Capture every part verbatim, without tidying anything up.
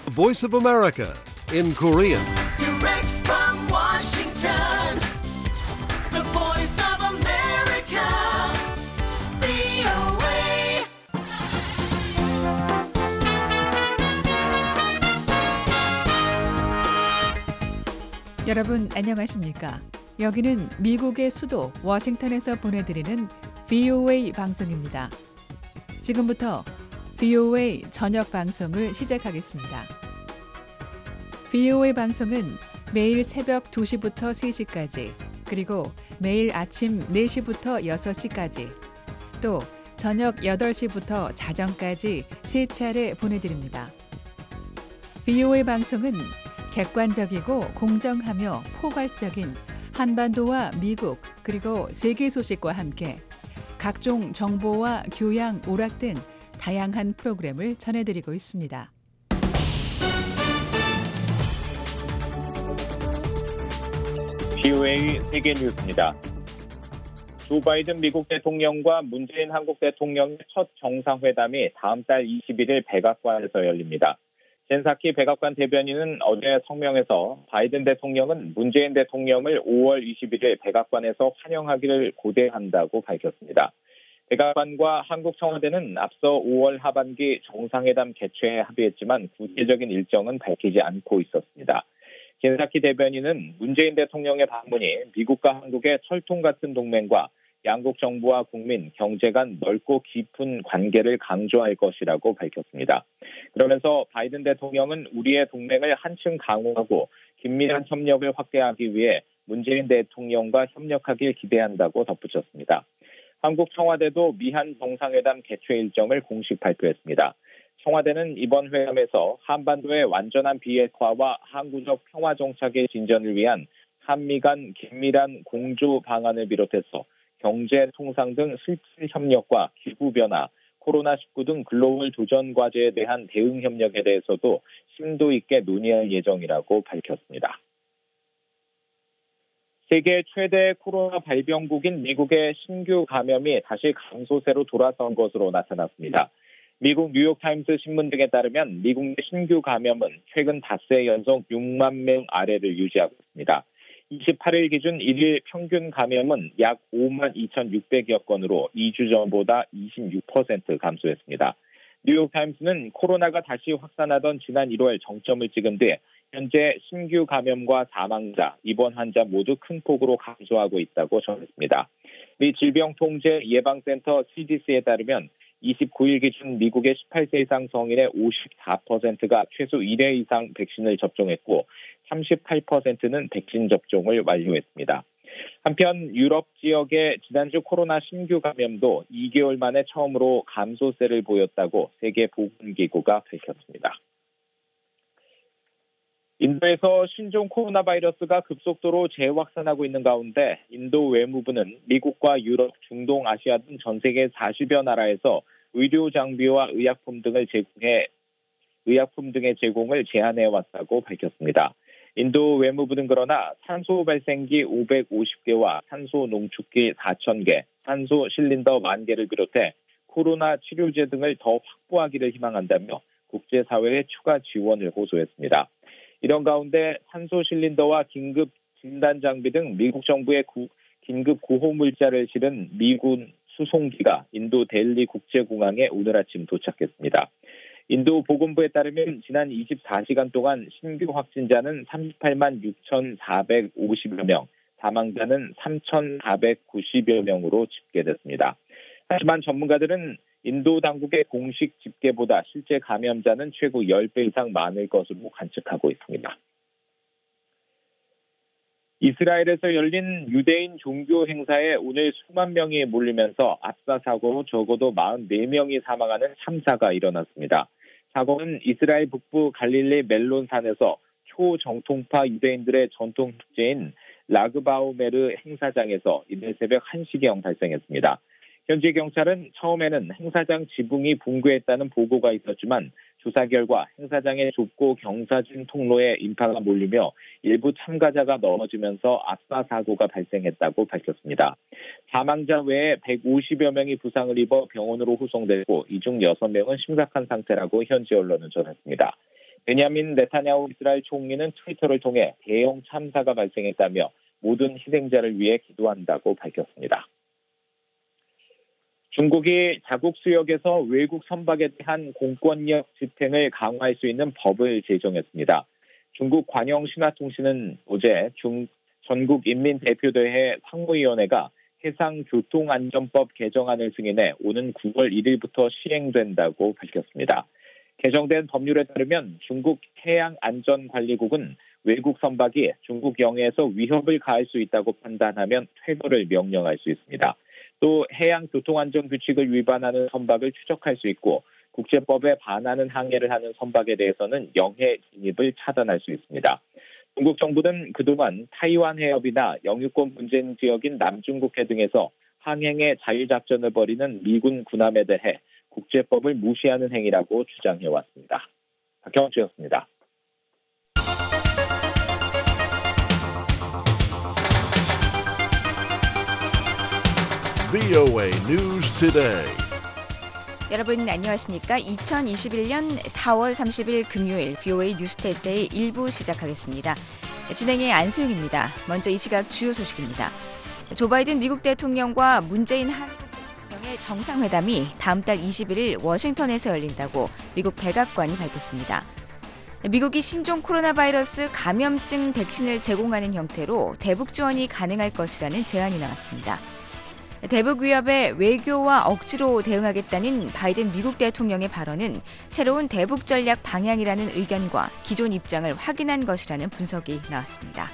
Voice of America in Korean. Direct from Washington, the voice of America, 브이오에이. 여러분 안녕하십니까? 여기는 미국의 수도 워싱턴에서 보내드리는 브이오에이 방송입니다. 지금부터 브이오에이 저녁 방송을 시작하겠습니다. 브이오에이 방송은 매일 새벽 두 시부터 세 시까지, 그리고 매일 아침 네 시부터 여섯 시까지, 또 저녁 여덟 시부터 자정까지 세 차례 보내드립니다. 브이오에이 방송은 객관적이고 공정하며 포괄적인 한반도와 미국 그리고 세계 소식과 함께 각종 정보와 교양, 오락 등 다양한 프로그램을 전해드리고 있습니다. 브이오에이 세계 뉴스입니다. 조 바이든 미국 대통령과 문재인 한국 대통령의 첫 정상회담이 다음 달 이십일 일 백악관에서 열립니다. 젠 사키 백악관 대변인은 어제 성명에서 바이든 대통령은 문재인 대통령을 오월 이십일 일 백악관에서 환영하기를 고대한다고 밝혔습니다. 백악관과 한국 청와대는 앞서 오월 하반기 정상회담 개최에 합의했지만 구체적인 일정은 밝히지 않고 있었습니다. 젠 사키 대변인은 문재인 대통령의 방문이 미국과 한국의 철통 같은 동맹과 양국 정부와 국민, 경제 간 넓고 깊은 관계를 강조할 것이라고 밝혔습니다. 그러면서 바이든 대통령은 우리의 동맹을 한층 강화하고 긴밀한 협력을 확대하기 위해 문재인 대통령과 협력하길 기대한다고 덧붙였습니다. 한국 청와대도 미한 정상회담 개최 일정을 공식 발표했습니다. 청와대는 이번 회담에서 한반도의 완전한 비핵화와 항구적 평화 정착의 진전을 위한 한미 간 긴밀한 공조 방안을 비롯해서 경제, 통상 등 실질 협력과 기후 변화, 코로나 십구 등 글로벌 도전 과제에 대한 대응 협력에 대해서도 심도 있게 논의할 예정이라고 밝혔습니다. 세계 최대 코로나 발병국인 미국의 신규 감염이 다시 감소세로 돌아선 것으로 나타났습니다. 미국 뉴욕타임스 신문 등에 따르면 미국 내 신규 감염은 최근 닷새 연속 육만 명 아래를 유지하고 있습니다. 이십팔 일 기준 일 일 평균 감염은 약 오만 이천육백여 건으로 이 주 전보다 이십육 퍼센트 감소했습니다. 뉴욕타임스는 코로나가 다시 확산하던 지난 일월 정점을 찍은 뒤 현재 신규 감염과 사망자, 입원 환자 모두 큰 폭으로 감소하고 있다고 전했습니다. 미 질병통제예방센터 씨디씨에 따르면 이십구 일 기준 미국의 십팔 세 이상 성인의 오십사 퍼센트가 최소 일 회 이상 백신을 접종했고 삼십팔 퍼센트는 백신 접종을 완료했습니다. 한편 유럽 지역의 지난주 코로나 신규 감염도 이 개월 만에 처음으로 감소세를 보였다고 세계보건기구가 밝혔습니다. 인도에서 신종 코로나 바이러스가 급속도로 재확산하고 있는 가운데 인도 외무부는 미국과 유럽, 중동, 아시아 등 전 세계 사십여 나라에서 의료 장비와 의약품 등을 제공해 의약품 등의 제공을 제한해 왔다고 밝혔습니다. 인도 외무부는 그러나 산소 발생기 오백오십 개와 산소 농축기 사천 개, 산소 실린더 만 개를 비롯해 코로나 치료제 등을 더 확보하기를 희망한다며 국제사회의 추가 지원을 호소했습니다. 이런 가운데 산소 실린더와 긴급 진단 장비 등 미국 정부의 구, 긴급 구호 물자를 실은 미군 수송기가 인도 델리 국제공항에 오늘 아침 도착했습니다. 인도 보건부에 따르면 지난 이십사 시간 동안 신규 확진자는 삼십팔만 육천사백오십여 명, 사망자는 삼천사백구십여 명으로 집계됐습니다. 하지만 전문가들은 인도 당국의 공식 집계보다 실제 감염자는 최고 십 배 이상 많을 것으로 관측하고 있습니다. 이스라엘에서 열린 유대인 종교 행사에 오늘 수만 명이 몰리면서 압사 사고로 적어도 사십사 명이 사망하는 참사가 일어났습니다. 사고는 이스라엘 북부 갈릴리 멜론 산에서 초정통파 유대인들의 전통 축제인 라그바우메르 행사장에서 이날 새벽 한 시경 발생했습니다. 현지 경찰은 처음에는 행사장 지붕이 붕괴했다는 보고가 있었지만 조사 결과 행사장의 좁고 경사진 통로에 인파가 몰리며 일부 참가자가 넘어지면서 압사 사고가 발생했다고 밝혔습니다. 사망자 외에 백오십여 명이 부상을 입어 병원으로 후송됐고 이 중 여섯 명은 심각한 상태라고 현지 언론은 전했습니다. 베냐민 네타냐후 이스라엘 총리는 트위터를 통해 대형 참사가 발생했다며 모든 희생자를 위해 기도한다고 밝혔습니다. 중국이 자국 수역에서 외국 선박에 대한 공권력 집행을 강화할 수 있는 법을 제정했습니다. 중국 관영신화통신은 어제 중, 전국인민대표대회 상무위원회가 해상교통안전법 개정안을 승인해 오는 구월 일일부터 시행된다고 밝혔습니다. 개정된 법률에 따르면 중국 해양안전관리국은 외국 선박이 중국 영해에서 위협을 가할 수 있다고 판단하면 퇴거를 명령할 수 있습니다. 또 해양교통안전규칙을 위반하는 선박을 추적할 수 있고 국제법에 반하는 항해를 하는 선박에 대해서는 영해 진입을 차단할 수 있습니다. 중국 정부는 그동안 타이완 해협이나 영유권 분쟁 지역인 남중국해 등에서 항행의 자유작전을 벌이는 미군 군함에 대해 국제법을 무시하는 행위라고 주장해왔습니다. 박경주였습니다. 브이오에이 News Today. 여러분 안녕하십니까? 이천이십일년 사월 삼십일 금요일 브이오에이 뉴스데이 일 부 시작하겠습니다. 진행의 안수영입니다. 먼저 이 시각 주요 소식입니다. 조 바이든 미국 대통령과 문재인 한국 대통령의 정상회담이 다음 달 이십일일 워싱턴에서 열린다고 미국 백악관이 밝혔습니다. 미국이 신종 코로나 바이러스 감염증 백신을 제공하는 형태로 대북 지원이 가능할 것이라는 제안이 나왔습니다. 대북 위협에 외교와 억지로 대응하겠다는 바이든 미국 대통령의 발언은 새로운 대북 전략 방향이라는 의견과 기존 입장을 확인한 것이라는 분석이 나왔습니다.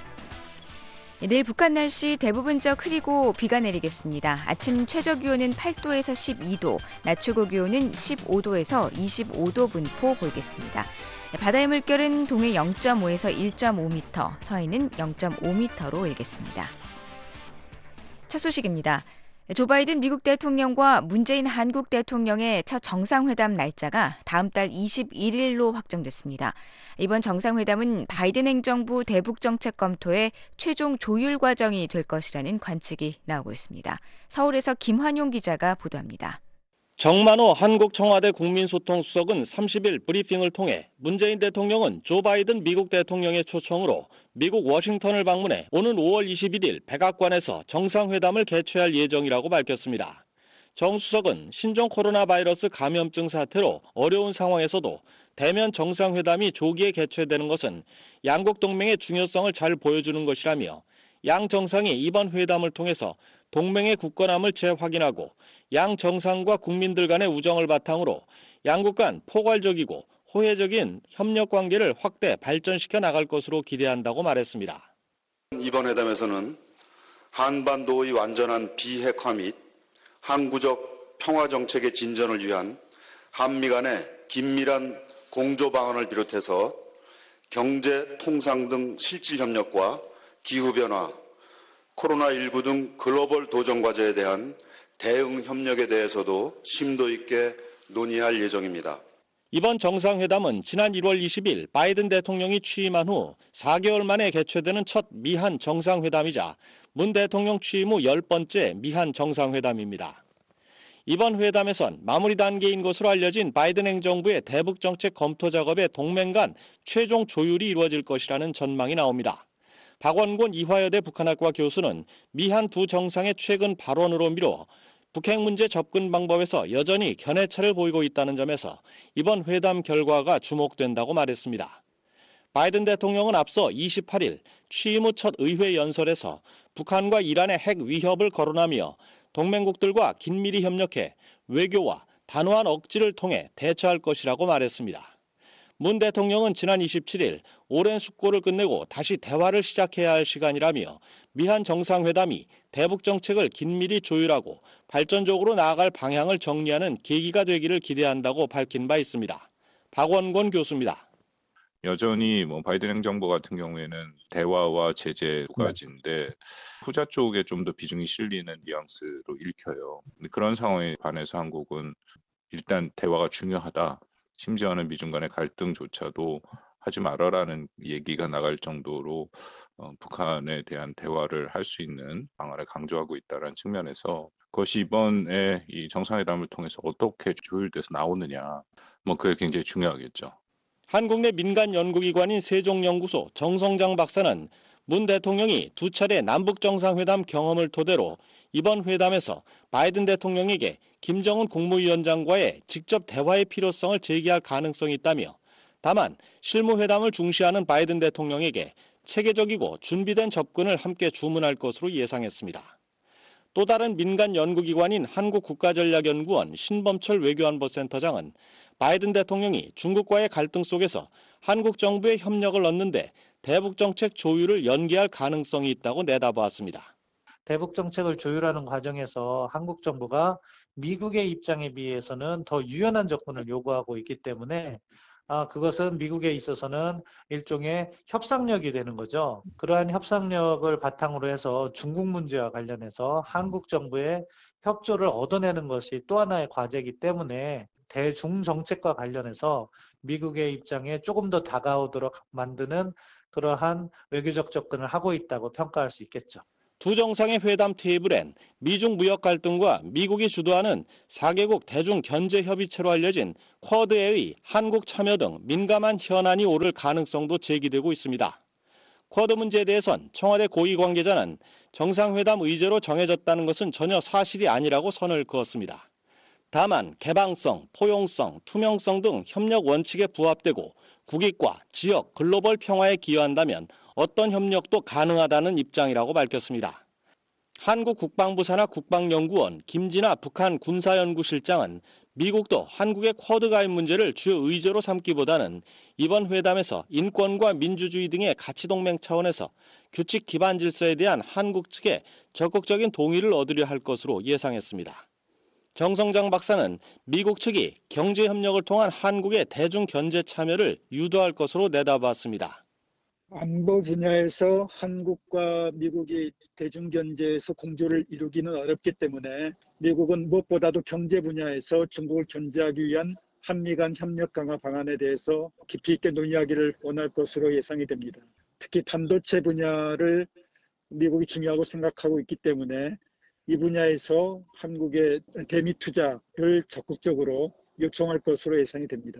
내일 북한 날씨 대부분적 흐리고 비가 내리겠습니다. 아침 최저 기온은 팔 도에서 십이 도, 낮 최고 기온은 십오 도에서 이십오 도 분포 보이겠습니다. 바다의 물결은 동해 영 점 오에서 일 점 오 미터, 서해는 영 점 오 미터로 일겠습니다. 첫 소식입니다. 조 바이든 미국 대통령과 문재인 한국 대통령의 첫 정상회담 날짜가 다음 달 이십일일로 확정됐습니다. 이번 정상회담은 바이든 행정부 대북 정책 검토의 최종 조율 과정이 될 것이라는 관측이 나오고 있습니다. 서울에서 김환용 기자가 보도합니다. 정만호 한국 청와대 국민소통수석은 삼십일 브리핑을 통해 문재인 대통령은 조 바이든 미국 대통령의 초청으로 미국 워싱턴을 방문해 오는 오월 이십일일 백악관에서 정상회담을 개최할 예정이라고 밝혔습니다. 정 수석은 신종 코로나 바이러스 감염증 사태로 어려운 상황에서도 대면 정상회담이 조기에 개최되는 것은 양국 동맹의 중요성을 잘 보여주는 것이라며 양 정상이 이번 회담을 통해서 동맹의 굳건함을 재확인하고 양 정상과 국민들 간의 우정을 바탕으로 양국 간 포괄적이고 호혜적인 협력 관계를 확대 발전시켜 나갈 것으로 기대한다고 말했습니다. 이번 회담에서는 한반도의 완전한 비핵화 및 항구적 평화 정책의 진전을 위한 한미 간의 긴밀한 공조 방안을 비롯해서 경제, 통상 등 실질 협력과 기후변화, 코로나십구 등 글로벌 도전 과제에 대한 대응 협력에 대해서도 심도 있게 논의할 예정입니다. 이번 정상회담은 지난 일월 이십일 바이든 대통령이 취임한 후 사 개월 만에 개최되는 첫 미한 정상회담이자 문 대통령 취임 후 열 번째 미한 정상회담입니다. 이번 회담에선 마무리 단계인 것으로 알려진 바이든 행정부의 대북 정책 검토 작업의 동맹 간 최종 조율이 이루어질 것이라는 전망이 나옵니다. 박원곤 이화여대 북한학과 교수는 미한 두 정상의 최근 발언으로 미뤄 북핵 문제 접근 방법에서 여전히 견해차를 보이고 있다는 점에서 이번 회담 결과가 주목된다고 말했습니다. 바이든 대통령은 앞서 이십팔일 취임 후 첫 의회 연설에서 북한과 이란의 핵 위협을 거론하며 동맹국들과 긴밀히 협력해 외교와 단호한 억지를 통해 대처할 것이라고 말했습니다. 문 대통령은 지난 이십칠일 오랜 숙고를 끝내고 다시 대화를 시작해야 할 시간이라며 미한 정상회담이 대북 정책을 긴밀히 조율하고 발전적으로 나아갈 방향을 정리하는 계기가 되기를 기대한다고 밝힌 바 있습니다. 박원권 교수입니다. 여전히 뭐 바이든 행정부 같은 경우에는 대화와 제재 두 가지인데 후자 쪽에 좀 더 비중이 실리는 뉘앙스로 읽혀요. 그런 상황에 반해서 한국은 일단 대화가 중요하다. 심지어는 미중 간의 갈등조차도 하지 말아라는 얘기가 나갈 정도로 어, 북한에 대한 대화를 할 수 있는 방안을 강조하고 있다는 측면에서 그것이 이번에 이 정상회담을 통해서 어떻게 조율돼서 나오느냐, 뭐 그게 굉장히 중요하겠죠. 한국 내 민간 연구기관인 세종연구소 정성장 박사는 문 대통령이 두 차례 남북 정상회담 경험을 토대로 이번 회담에서 바이든 대통령에게 김정은 국무위원장과의 직접 대화의 필요성을 제기할 가능성이 있다며, 다만 실무회담을 중시하는 바이든 대통령에게 체계적이고 준비된 접근을 함께 주문할 것으로 예상했습니다. 또 다른 민간 연구기관인 한국국가전략연구원 신범철 외교안보센터장은 바이든 대통령이 중국과의 갈등 속에서 한국 정부의 협력을 얻는데 대북 정책 조율을 연기할 가능성이 있다고 내다보았습니다. 대북 정책을 조율하는 과정에서 한국 정부가 미국의 입장에 비해서는 더 유연한 접근을 요구하고 있기 때문에 아, 그것은 미국에 있어서는 일종의 협상력이 되는 거죠. 그러한 협상력을 바탕으로 해서 중국 문제와 관련해서 한국 정부의 협조를 얻어내는 것이 또 하나의 과제이기 때문에 대중 정책과 관련해서 미국의 입장에 조금 더 다가오도록 만드는 그러한 외교적 접근을 하고 있다고 평가할 수 있겠죠. 두 정상의 회담 테이블엔 미중 무역 갈등과 미국이 주도하는 사 개국 대중 견제 협의체로 알려진 쿼드의 한국 참여 등 민감한 현안이 오를 가능성도 제기되고 있습니다. 쿼드 문제에 대해선 청와대 고위 관계자는 정상회담 의제로 정해졌다는 것은 전혀 사실이 아니라고 선을 그었습니다. 다만 개방성, 포용성, 투명성 등 협력 원칙에 부합되고 국익과 지역, 글로벌 평화에 기여한다면 어떤 협력도 가능하다는 입장이라고 밝혔습니다. 한국 국방부 산하 국방연구원 김진아 북한 군사연구실장은 미국도 한국의 쿼드 가입 문제를 주요 의제로 삼기보다는 이번 회담에서 인권과 민주주의 등의 가치동맹 차원에서 규칙 기반 질서에 대한 한국 측의 적극적인 동의를 얻으려 할 것으로 예상했습니다. 정성장 박사는 미국 측이 경제협력을 통한 한국의 대중 견제 참여를 유도할 것으로 내다봤습니다. 안보 분야에서 한국과 미국이 대중견제에서 공조를 이루기는 어렵기 때문에 미국은 무엇보다도 경제 분야에서 중국을 견제하기 위한 한미 간 협력 강화 방안에 대해서 깊이 있게 논의하기를 원할 것으로 예상이 됩니다. 특히 반도체 분야를 미국이 중요하고 생각하고 있기 때문에 이 분야에서 한국의 대미 투자를 적극적으로 요청할 것으로 예상이 됩니다.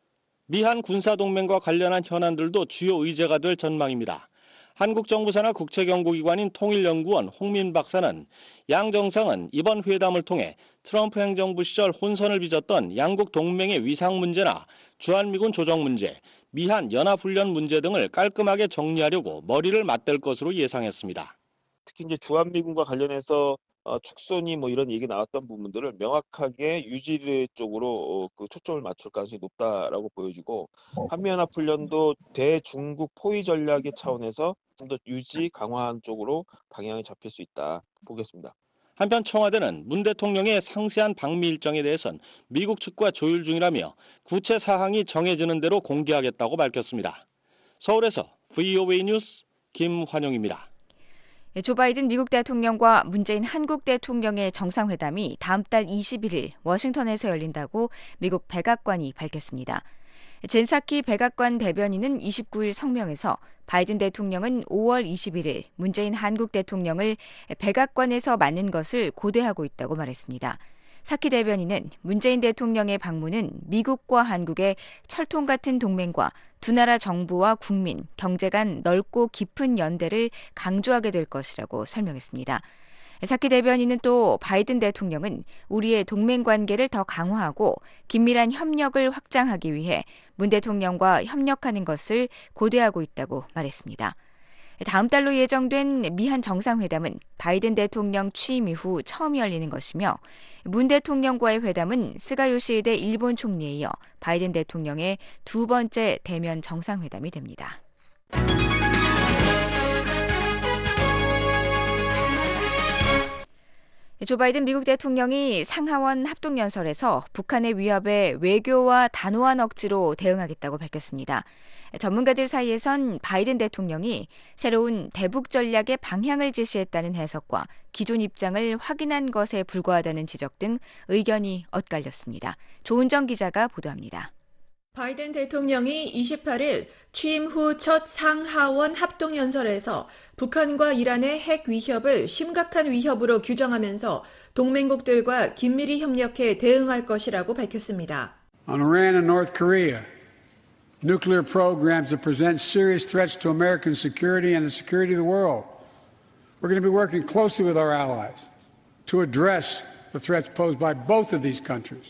미한 군사동맹과 관련한 현안들도 주요 의제가 될 전망입니다. 한국 정부 산하 국책연구기관인 통일연구원 홍민 박사는 양 정상은 이번 회담을 통해 트럼프 행정부 시절 혼선을 빚었던 양국 동맹의 위상 문제나 주한미군 조정 문제, 미한 연합훈련 문제 등을 깔끔하게 정리하려고 머리를 맞댈 것으로 예상했습니다. 특히 이제 주한미군과 관련해서 어, 축소니 뭐 이런 얘기 나왔던 부분들을 명확하게 유지 쪽으로 어, 그 초점을 맞출 가능성이 높다라고 보여지고, 한미연합훈련도 대중국 포위 전략의 차원에서 좀 더 유지 강화한 쪽으로 방향이 잡힐 수 있다 보겠습니다. 한편 청와대는 문 대통령의 상세한 방미 일정에 대해선 미국 측과 조율 중이라며 구체 사항이 정해지는 대로 공개하겠다고 밝혔습니다. 서울에서 브이오에이 뉴스 김환용입니다. 조 바이든 미국 대통령과 문재인 한국 대통령의 정상회담이 다음 달 이십일 일 워싱턴에서 열린다고 미국 백악관이 밝혔습니다. 젠 사키 백악관 대변인은 이십구 일 성명에서 바이든 대통령은 오월 이십일 일 문재인 한국 대통령을 백악관에서 맞는 것을 고대하고 있다고 말했습니다. 사키 대변인은 문재인 대통령의 방문은 미국과 한국의 철통 같은 동맹과 두 나라 정부와 국민, 경제 간 넓고 깊은 연대를 강조하게 될 것이라고 설명했습니다. 사키 대변인은 또 바이든 대통령은 우리의 동맹 관계를 더 강화하고 긴밀한 협력을 확장하기 위해 문 대통령과 협력하는 것을 고대하고 있다고 말했습니다. 다음 달로 예정된 미한 정상회담은 바이든 대통령 취임 이후 처음 열리는 것이며, 문 대통령과의 회담은 스가 요시히데 일본 총리에 이어 바이든 대통령의 두 번째 대면 정상회담이 됩니다. 조 바이든 미국 대통령이 상하원 합동연설에서 북한의 위협에 외교와 단호한 억지로 대응하겠다고 밝혔습니다. 전문가들 사이에선 바이든 대통령이 새로운 대북 전략의 방향을 제시했다는 해석과 기존 입장을 확인한 것에 불과하다는 지적 등 의견이 엇갈렸습니다. 조은정 기자가 보도합니다. 바이든 대통령이 이십팔 일 취임 후 첫 상하원 합동연설에서 북한과 이란의 핵 위협을 심각한 위협으로 규정하면서 동맹국들과 긴밀히 협력해 대응할 것이라고 밝혔습니다. On Iran and North Korea, nuclear programs that present serious threats to American security and the security of the world. We're going to be working closely with our allies to address the threats posed by both of these countries.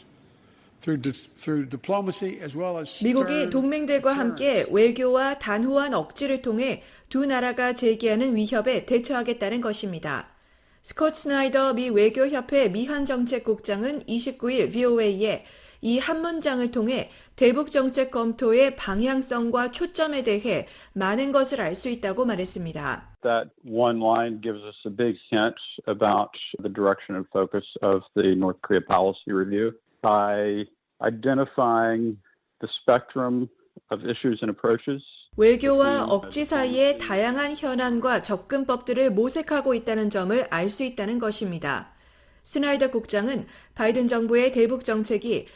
미국이 동맹들과 함께 외교와 단호한 억지를 통해 두 나라가 제기하는 위협에 대처하겠다는 것입니다. 스콧 스나이더 미 외교협회 미한정책국장은 이십구일 브이오에이에 이 한 문장을 통해 대북 정책 검토의 방향성과 초점에 대해 많은 것을 알 수 있다고 말했습니다. That one line gives us a big hint about the direction and focus of the North Korea policy review. By identifying the spectrum of issues and approaches. 외교와 억지 사이의 다양한 현안과 접근법들을 모색하고 있다는 점을 알 수 있다는 것입니다. 스나이더 국장은 바이든 정부의 대북 정책이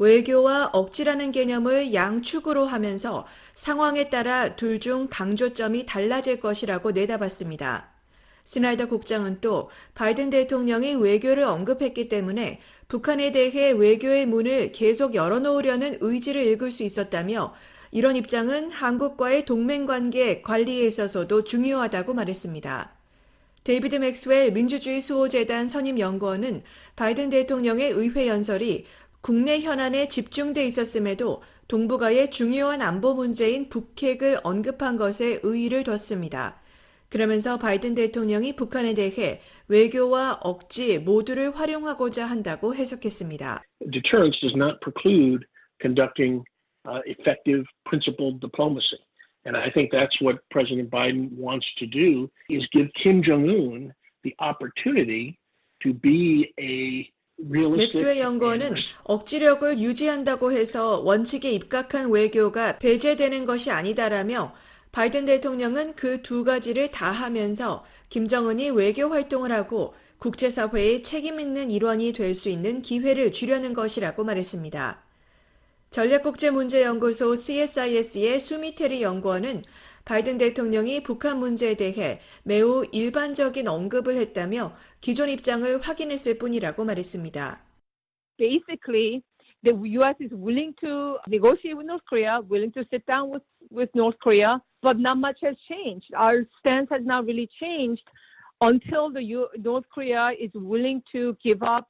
외교와 억지라는 개념을 양축으로 하면서 상황에 따라 둘 중 강조점이 달라질 것이라고 내다봤습니다. 스나이더 국장은 또 바이든 대통령이 외교를 언급했기 때문에 북한에 대해 외교의 문을 계속 열어놓으려는 의지를 읽을 수 있었다며 이런 입장은 한국과의 동맹관계 관리에 있어서도 중요하다고 말했습니다. 데이비드 맥스웰 민주주의 수호재단 선임연구원은 바이든 대통령의 의회 연설이 국내 현안에 집중돼 있었음에도 동북아의 중요한 안보 문제인 북핵을 언급한 것에 의의를 뒀습니다. 그러면서 바이든 대통령이 북한에 대해 외교와 억지 모두를 활용하고자 한다고 해석했습니다. Deterrence does not preclude conducting uh, effective principled diplomacy. And I think that's what President Biden wants to do is give Kim Jong-un the opportunity to be a 맥스웰 연구원은 억지력을 유지한다고 해서 원칙에 입각한 외교가 배제되는 것이 아니다라며 바이든 대통령은 그 두 가지를 다 하면서 김정은이 외교 활동을 하고 국제사회의 책임 있는 일원이 될 수 있는 기회를 주려는 것이라고 말했습니다. 전략국제문제연구소 씨에스아이에스의 수미테리 연구원은 바이든 대통령이 북한 문제에 대해 매우 일반적인 언급을 했다며 기존 입장을 확인했을 뿐이라고 말했습니다. Basically, the U S is willing to negotiate with North Korea, willing to sit down with, with North Korea, but not much has changed. Our stance has not really changed until the U- North Korea is willing to give up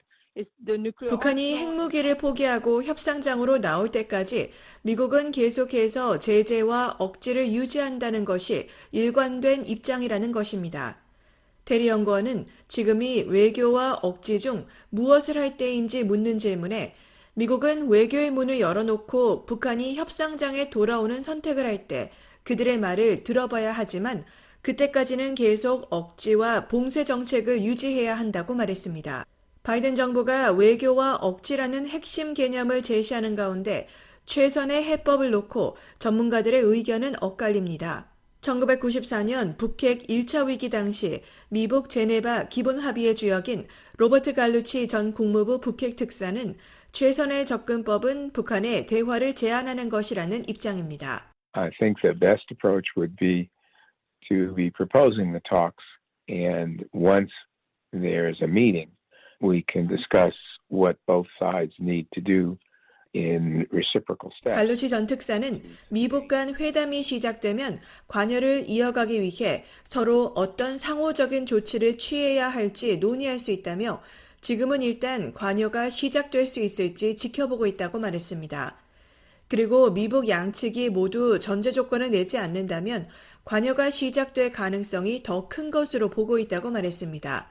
북한이 핵무기를 포기하고 협상장으로 나올 때까지 미국은 계속해서 제재와 억지를 유지한다는 것이 일관된 입장이라는 것입니다. 테리 연구원은 지금이 외교와 억지 중 무엇을 할 때인지 묻는 질문에 미국은 외교의 문을 열어놓고 북한이 협상장에 돌아오는 선택을 할 때 그들의 말을 들어봐야 하지만 그때까지는 계속 억지와 봉쇄 정책을 유지해야 한다고 말했습니다. 바이든 정부가 외교와 억지라는 핵심 개념을 제시하는 가운데 최선의 해법을 놓고 전문가들의 의견은 엇갈립니다. 천구백구십사 년 북핵 일 차 위기 당시 미북 제네바 기본합의의 주역인 로버트 갈루치 전 국무부 북핵 특사는 최선의 접근법은 북한에 대화를 제안하는 것이라는 입장입니다. I think the best approach would be to be proposing the talks, and once there is a meeting, we can discuss what both sides need to do in reciprocal steps. 갈루치 전 특사는 미북 간 회담이 시작되면 관여를 이어가기 위해 서로 어떤 상호적인 조치를 취해야 할지 논의할 수 있다며 지금은 일단 관여가 시작될 수 있을지 지켜보고 있다고 말했습니다. 그리고 미북 양측이 모두 전제 조건을 내지 않는다면 관여가 시작될 가능성이 더 큰 것으로 보고 있다고 말했습니다.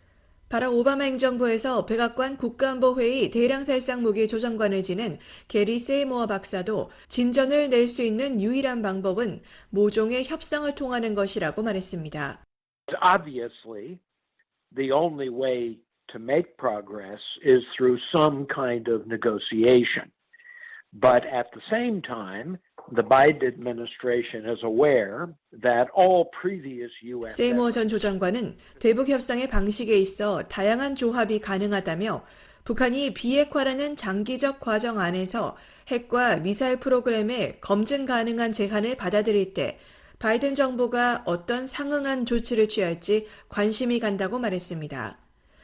바락 오바마 행정부에서 백악관 국가안보회의 대량살상 무기 조정관을 지낸 게리 세이모어 박사도 진전을 낼 수 있는 유일한 방법은 모종의 협상을 통하는 것이라고 말했습니다. Obviously, the only way to make progress is through some kind of negotiation. But at the same time, the Biden administration is aware that all previous U S 세이모어 전 조정관은 대북 협상의 방식에 있어 다양한 조합이 가능하다며 북한이 비핵화라는 장기적 과정 안에서 핵과 미사일 프로그램에 검증 가능한 제한을 받아들일 때 바이든 정부가 어떤 상응한 조치를 취할지 관심이 간다고 말했습니다.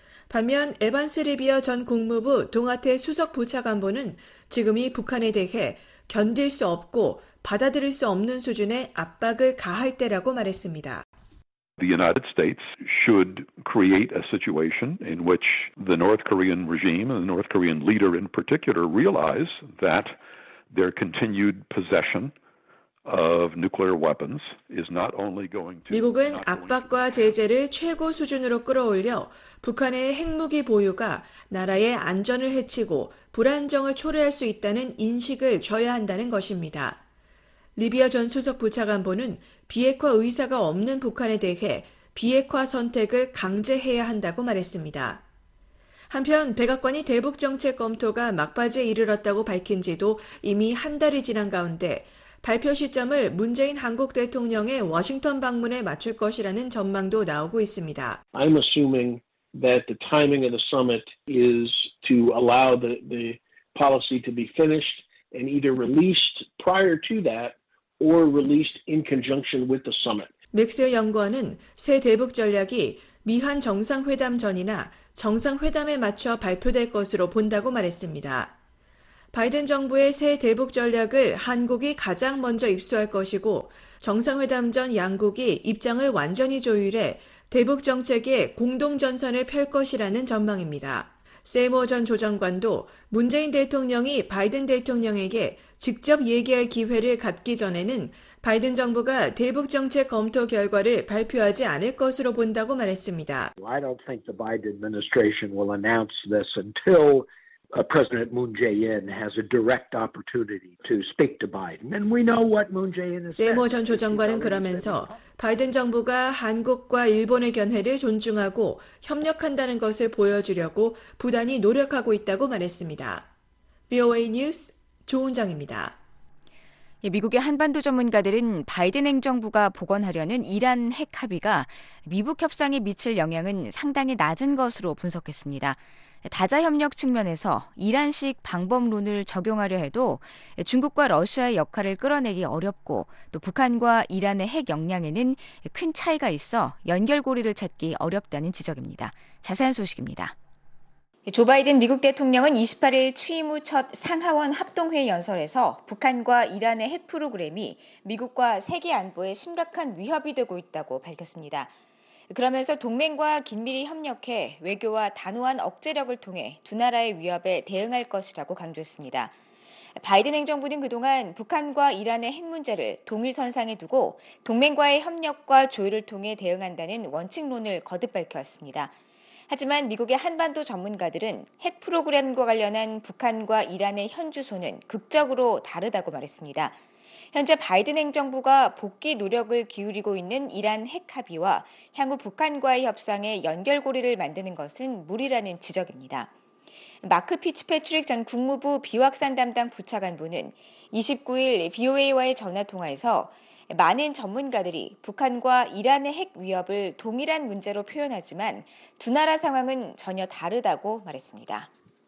반면 에반스 리비어 전 국무부 동아태 수석 부차관보는 지금이 북한에 대해 견딜 수 없고 받아들일 수 없는 수준의 압박을 가할 때라고 말했습니다. The United States should create a situation in which the North Korean regime and the North Korean leader in particular realize that their continued possession of nuclear weapons is not only going to 미국은 압박과 제재를 최고 수준으로 끌어올려 북한의 핵무기 보유가 나라의 안전을 해치고 불안정을 초래할 수 있다는 인식을 줘야 한다는 것입니다. 리비아 전 수석 부차관보는 비핵화 의사가 없는 북한에 대해 비핵화 선택을 강제해야 한다고 말했습니다. 한편 백악관이 대북 정책 검토가 막바지에 이르렀다고 밝힌 지도 이미 한 달이 지난 가운데 발표 시점을 문재인 한국 대통령의 워싱턴 방문에 맞출 것이라는 전망도 나오고 있습니다. I'm assuming that the timing of the summit is to allow the, the policy to be finished and either released prior to that or released in conjunction with the summit. 맥스웰 연구원은 새 대북 전략이 미한 정상회담 전이나 정상회담에 맞춰 발표될 것으로 본다고 말했습니다. 바이든 정부의 새 대북 전략을 한국이 가장 먼저 입수할 것이고 정상회담 전 양국이 입장을 완전히 조율해 대북 정책의 공동전선을 펼 것이라는 전망입니다. 세이모 전 조정관도 문재인 대통령이 바이든 대통령에게 직접 얘기할 기회를 갖기 전에는 바이든 정부가 대북 정책 검토 결과를 발표하지 않을 것으로 본다고 말했습니다. I don't think the Biden administration will announce this until Uh, President Moon Jae-in has a direct opportunity to speak to Biden. And we know what Moon Jae-in has said. 세이모 전 조정관은 그러면서 바이든 정부가 한국과 일본의 견해를 존중하고 협력한다는 것을 보여주려고 부단히 노력하고 있다고 말했습니다. 브이오에이 뉴스 조은정입니다. 미국의 한반도 전문가들은 바이든 행정부가 복원하려는 이란 핵 합의가 미북 협상에 미칠 영향은 상당히 낮은 것으로 분석했습니다. 다자협력 측면에서 이란식 방법론을 적용하려 해도 중국과 러시아의 역할을 끌어내기 어렵고 또 북한과 이란의 핵 역량에는 큰 차이가 있어 연결고리를 찾기 어렵다는 지적입니다. 자세한 소식입니다. 조 바이든 미국 대통령은 이십팔 일 취임 후 첫 상하원 합동회의 연설에서 북한과 이란의 핵 프로그램이 미국과 세계 안보에 심각한 위협이 되고 있다고 밝혔습니다. 그러면서 동맹과 긴밀히 협력해 외교와 단호한 억제력을 통해 두 나라의 위협에 대응할 것이라고 강조했습니다. 바이든 행정부는 그동안 북한과 이란의 핵 문제를 동일선상에 두고 동맹과의 협력과 조율을 통해 대응한다는 원칙론을 거듭 밝혀왔습니다. 하지만 미국의 한반도 전문가들은 핵 프로그램과 관련한 북한과 이란의 현주소는 극적으로 다르다고 말했습니다. 현재 바이든 행정부가 복귀 노력을 기울이고 있는 이란 핵 합의와 향후 북한과의 협상의 연결고리를 만드는 것은 무리라는 지적입니다. 마크 피츠패트릭 전 국무부 비확산 담당 부차관보는 이십구 일 브이오에이와의 전화통화에서 많은 전문가들이 북한과 이란의 핵 위협을 동일한 문제로 표현하지만 두 나라 상황은 전혀 다르다고 말했습니다.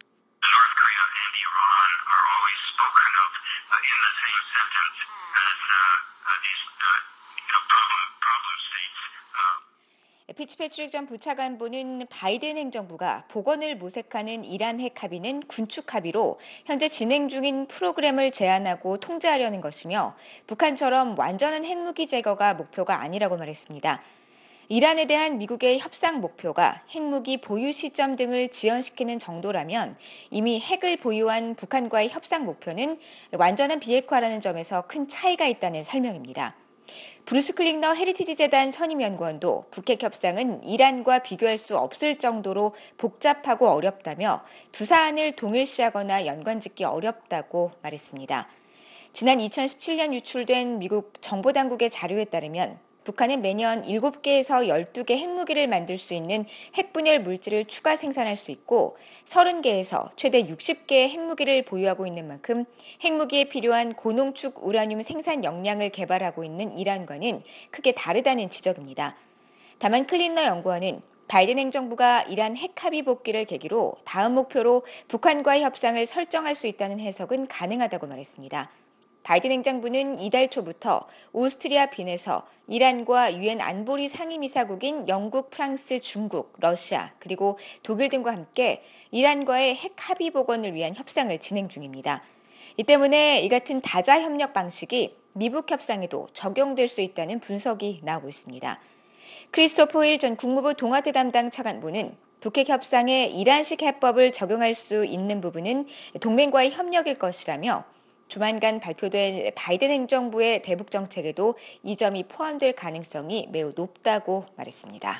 피츠패트릭 전 부차관보는 바이든 행정부가 복원을 모색하는 이란 핵 합의는 군축 합의로 현재 진행 중인 프로그램을 제한하고 통제하려는 것이며 북한처럼 완전한 핵무기 제거가 목표가 아니라고 말했습니다. 이란에 대한 미국의 협상 목표가 핵무기 보유 시점 등을 지연시키는 정도라면 이미 핵을 보유한 북한과의 협상 목표는 완전한 비핵화라는 점에서 큰 차이가 있다는 설명입니다. 브루스 클링너 헤리티지 재단 선임연구원도 북핵 협상은 이란과 비교할 수 없을 정도로 복잡하고 어렵다며 두 사안을 동일시하거나 연관짓기 어렵다고 말했습니다. 지난 이천십칠 년 유출된 미국 정보당국의 자료에 따르면 북한은 매년 일곱 개에서 열두 개 핵무기를 만들 수 있는 핵분열 물질을 추가 생산할 수 있고 서른 개에서 최대 육십 개의 핵무기를 보유하고 있는 만큼 핵무기에 필요한 고농축 우라늄 생산 역량을 개발하고 있는 이란과는 크게 다르다는 지적입니다. 다만 클린너 연구원은 바이든 행정부가 이란 핵 합의 복귀를 계기로 다음 목표로 북한과의 협상을 설정할 수 있다는 해석은 가능하다고 말했습니다. 바이든 행정부는 이달 초부터 오스트리아 빈에서 이란과 유엔 안보리 상임이사국인 영국, 프랑스, 중국, 러시아 그리고 독일 등과 함께 이란과의 핵 합의 복원을 위한 협상을 진행 중입니다. 이 때문에 이 같은 다자 협력 방식이 미북 협상에도 적용될 수 있다는 분석이 나오고 있습니다. 크리스토퍼 힐 전 국무부 동아태 담당 차관보는 북핵 협상에 이란식 해법을 적용할 수 있는 부분은 동맹과의 협력일 것이라며 조만간 발표될 바이든 행정부의 대북 정책에도 이 점이 포함될 가능성이 매우 높다고 말했습니다.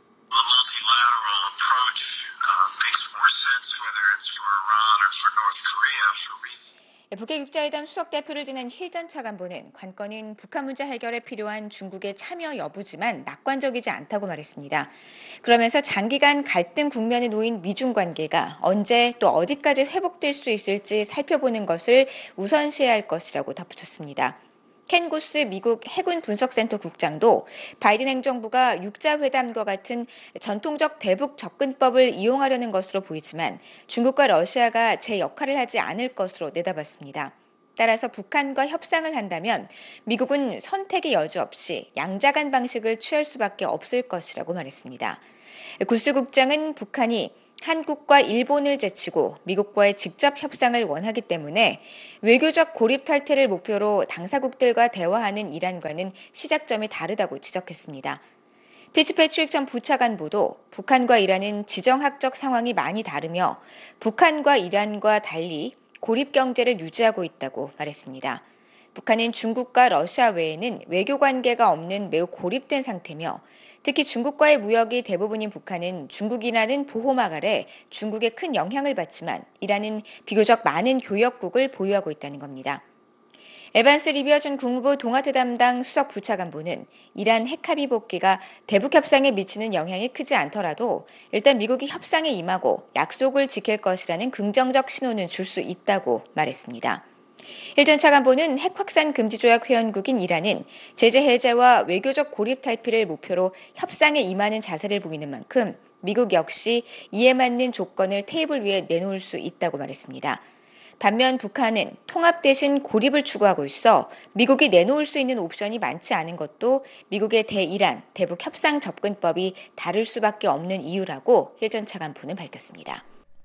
북핵 육자회담 수석대표를 지낸 힐 전 차관보는 관건은 북한 문제 해결에 필요한 중국의 참여 여부지만 낙관적이지 않다고 말했습니다. 그러면서 장기간 갈등 국면에 놓인 미중 관계가 언제 또 어디까지 회복될 수 있을지 살펴보는 것을 우선시해야 할 것이라고 덧붙였습니다. 켄 구스 미국 해군 분석센터 국장도 바이든 행정부가 육자회담과 같은 전통적 대북 접근법을 이용하려는 것으로 보이지만 중국과 러시아가 제 역할을 하지 않을 것으로 내다봤습니다. 따라서 북한과 협상을 한다면 미국은 선택의 여지 없이 양자간 방식을 취할 수밖에 없을 것이라고 말했습니다. 구스 국장은 북한이 한국과 일본을 제치고 미국과의 직접 협상을 원하기 때문에 외교적 고립 탈퇴를 목표로 당사국들과 대화하는 이란과는 시작점이 다르다고 지적했습니다. 피츠패트릭 전 부차관보도 북한과 이란은 지정학적 상황이 많이 다르며 북한과 이란과 달리 고립 경제를 유지하고 있다고 말했습니다. 북한은 중국과 러시아 외에는 외교 관계가 없는 매우 고립된 상태며 특히 중국과의 무역이 대부분인 북한은 중국이라는 보호막 아래 중국에 큰 영향을 받지만 이란은 비교적 많은 교역국을 보유하고 있다는 겁니다. 에반스 리비어 전 국무부 동아태 담당 수석 부차관보는 이란 핵합의 복귀가 대북 협상에 미치는 영향이 크지 않더라도 일단 미국이 협상에 임하고 약속을 지킬 것이라는 긍정적 신호는 줄 수 있다고 말했습니다. 힐 전 차관보는 핵 확산 금지 조약 회원국인 이란은 제재 해제와 외교적 고립 탈피를 목표로 협상에 임하는 자세를 보이는 만큼 미국 역시 이에 맞는 조건을 테이블 위에 내놓을 수 있다고 말했습니다. 반면 북한은 통합 대신 고립을 추구하고 있어 미국이 내놓을 수 있는 옵션이 많지 않은 것도 미국의 대이란 대북 협상 접근법이 다를 수밖에 없는 이유라고 힐 전 차관보는 밝혔습니다.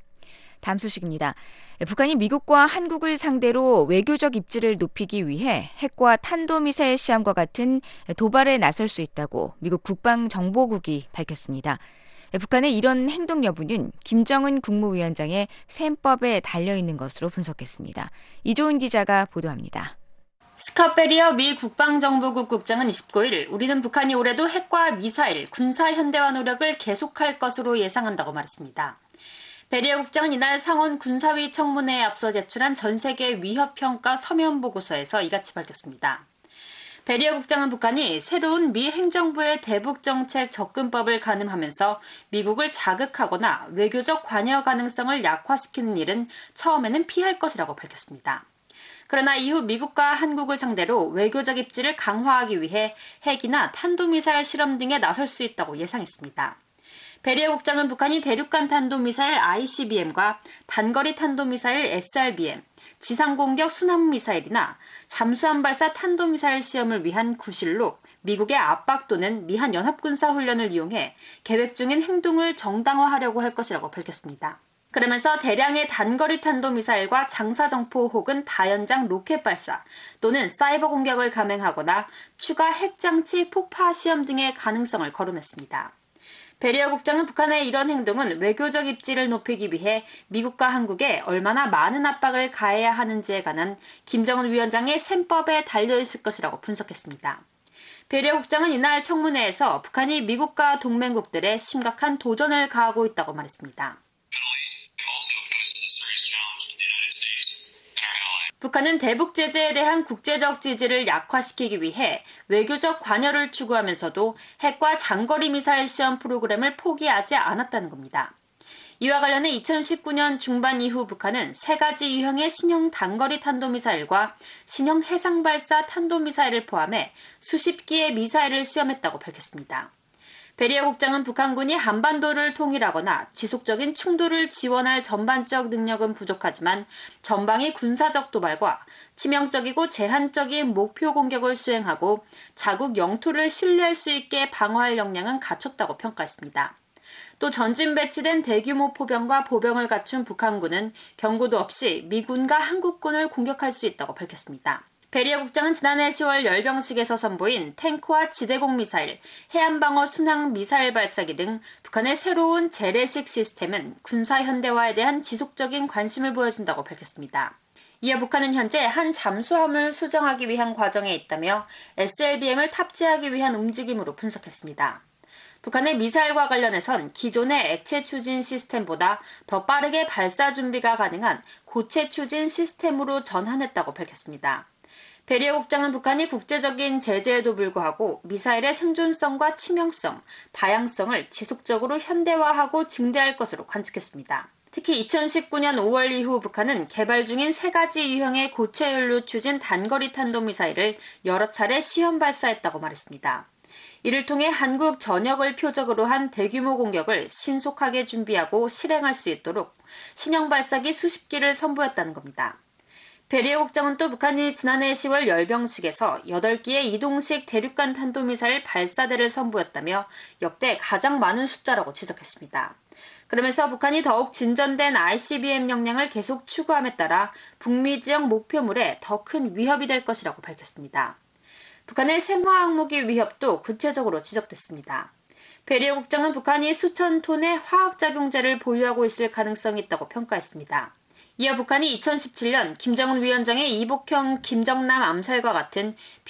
다음 소식입니다. 북한이 미국과 한국을 상대로 외교적 입지를 높이기 위해 핵과 탄도미사일 시험과 같은 도발에 나설 수 있다고 미국 국방정보국이 밝혔습니다. 북한의 이런 행동 여부는 김정은 국무위원장의 셈법에 달려있는 것으로 분석했습니다. 이조은 기자가 보도합니다. 스캇 베리어 미 국방정보국 국장은 이십구일 우리는 북한이 올해도 핵과 미사일, 군사 현대화 노력을 계속할 것으로 예상한다고 말했습니다. 베리어 국장은 이날 상원 군사위 청문회에 앞서 제출한 전세계 위협평가 서면 보고서에서 이같이 밝혔습니다. 베리어 국장은 북한이 새로운 미 행정부의 대북정책 접근법을 가늠하면서 미국을 자극하거나 외교적 관여 가능성을 약화시키는 일은 처음에는 피할 것이라고 밝혔습니다. 그러나 이후 미국과 한국을 상대로 외교적 입지를 강화하기 위해 핵이나 탄도미사일 실험 등에 나설 수 있다고 예상했습니다. 베리어 국장은 북한이 대륙간 탄도미사일 아이씨비엠과 단거리 탄도미사일 에스알비엠, 지상공격 순항미사일이나 잠수함 발사 탄도미사일 시험을 위한 구실로 미국의 압박 또는 미한 연합군사훈련을 이용해 계획 중인 행동을 정당화하려고 할 것이라고 밝혔습니다. 그러면서 대량의 단거리 탄도미사일과 장사정포 혹은 다연장 로켓 발사 또는 사이버 공격을 감행하거나 추가 핵장치 폭파 시험 등의 가능성을 거론했습니다. 베리어 국장은 북한의 이런 행동은 외교적 입지를 높이기 위해 미국과 한국에 얼마나 많은 압박을 가해야 하는지에 관한 김정은 위원장의 셈법에 달려있을 것이라고 분석했습니다. 베리어 국장은 이날 청문회에서 북한이 미국과 동맹국들의 심각한 도전을 가하고 있다고 말했습니다. 북한은 대북 제재에 대한 국제적 지지를 약화시키기 위해 외교적 관여를 추구하면서도 핵과 장거리 미사일 시험 프로그램을 포기하지 않았다는 겁니다. 이와 관련해 이천십구년 중반 이후 북한은 세 가지 유형의 신형 단거리 탄도미사일과 신형 해상발사 탄도미사일을 포함해 수십 기의 미사일을 시험했다고 밝혔습니다. 베리어 국장은 북한군이 한반도를 통일하거나 지속적인 충돌을 지원할 전반적 능력은 부족하지만 전방위 군사적 도발과 치명적이고 제한적인 목표 공격을 수행하고 자국 영토를 신뢰할 수 있게 방어할 역량은 갖췄다고 평가했습니다. 또 전진 배치된 대규모 포병과 보병을 갖춘 북한군은 경고도 없이 미군과 한국군을 공격할 수 있다고 밝혔습니다. 베리어 국장은 지난해 시월 열병식에서 선보인 탱크와 지대공 미사일, 해안방어 순항 미사일 발사기 등 북한의 새로운 재래식 시스템은 군사 현대화에 대한 지속적인 관심을 보여준다고 밝혔습니다. 이어 북한은 현재 한 잠수함을 수정하기 위한 과정에 있다며 에스엘비엠을 탑재하기 위한 움직임으로 분석했습니다. 북한의 미사일과 관련해선 기존의 액체 추진 시스템보다 더 빠르게 발사 준비가 가능한 고체 추진 시스템으로 전환했다고 밝혔습니다. 베리어 국장은 북한이 국제적인 제재에도 불구하고 미사일의 생존성과 치명성, 다양성을 지속적으로 현대화하고 증대할 것으로 관측했습니다. 특히 이천십구 년 오월 이후 북한은 개발 중인 세 가지 유형의 고체 연료 추진 단거리 탄도미사일을 여러 차례 시험 발사했다고 말했습니다. 이를 통해 한국 전역을 표적으로 한 대규모 공격을 신속하게 준비하고 실행할 수 있도록 신형 발사기 수십 기를 선보였다는 겁니다. 베리어 국장은 또 북한이 지난해 시월 열병식에서 여덟 기의 이동식 대륙간 탄도미사일 발사대를 선보였다며 역대 가장 많은 숫자라고 지적했습니다. 그러면서 북한이 더욱 진전된 아이씨비엠 역량을 계속 추구함에 따라 북미 지역 목표물에 더 큰 위협이 될 것이라고 밝혔습니다. 북한의 생화학 무기 위협도 구체적으로 지적됐습니다. 베리어 국장은 북한이 수천 톤의 화학작용제를 보유하고 있을 가능성이 있다고 평가했습니다. 이어 북한이 이천십칠 년 김정은 위원장의 이복형 김정남 암살과 같은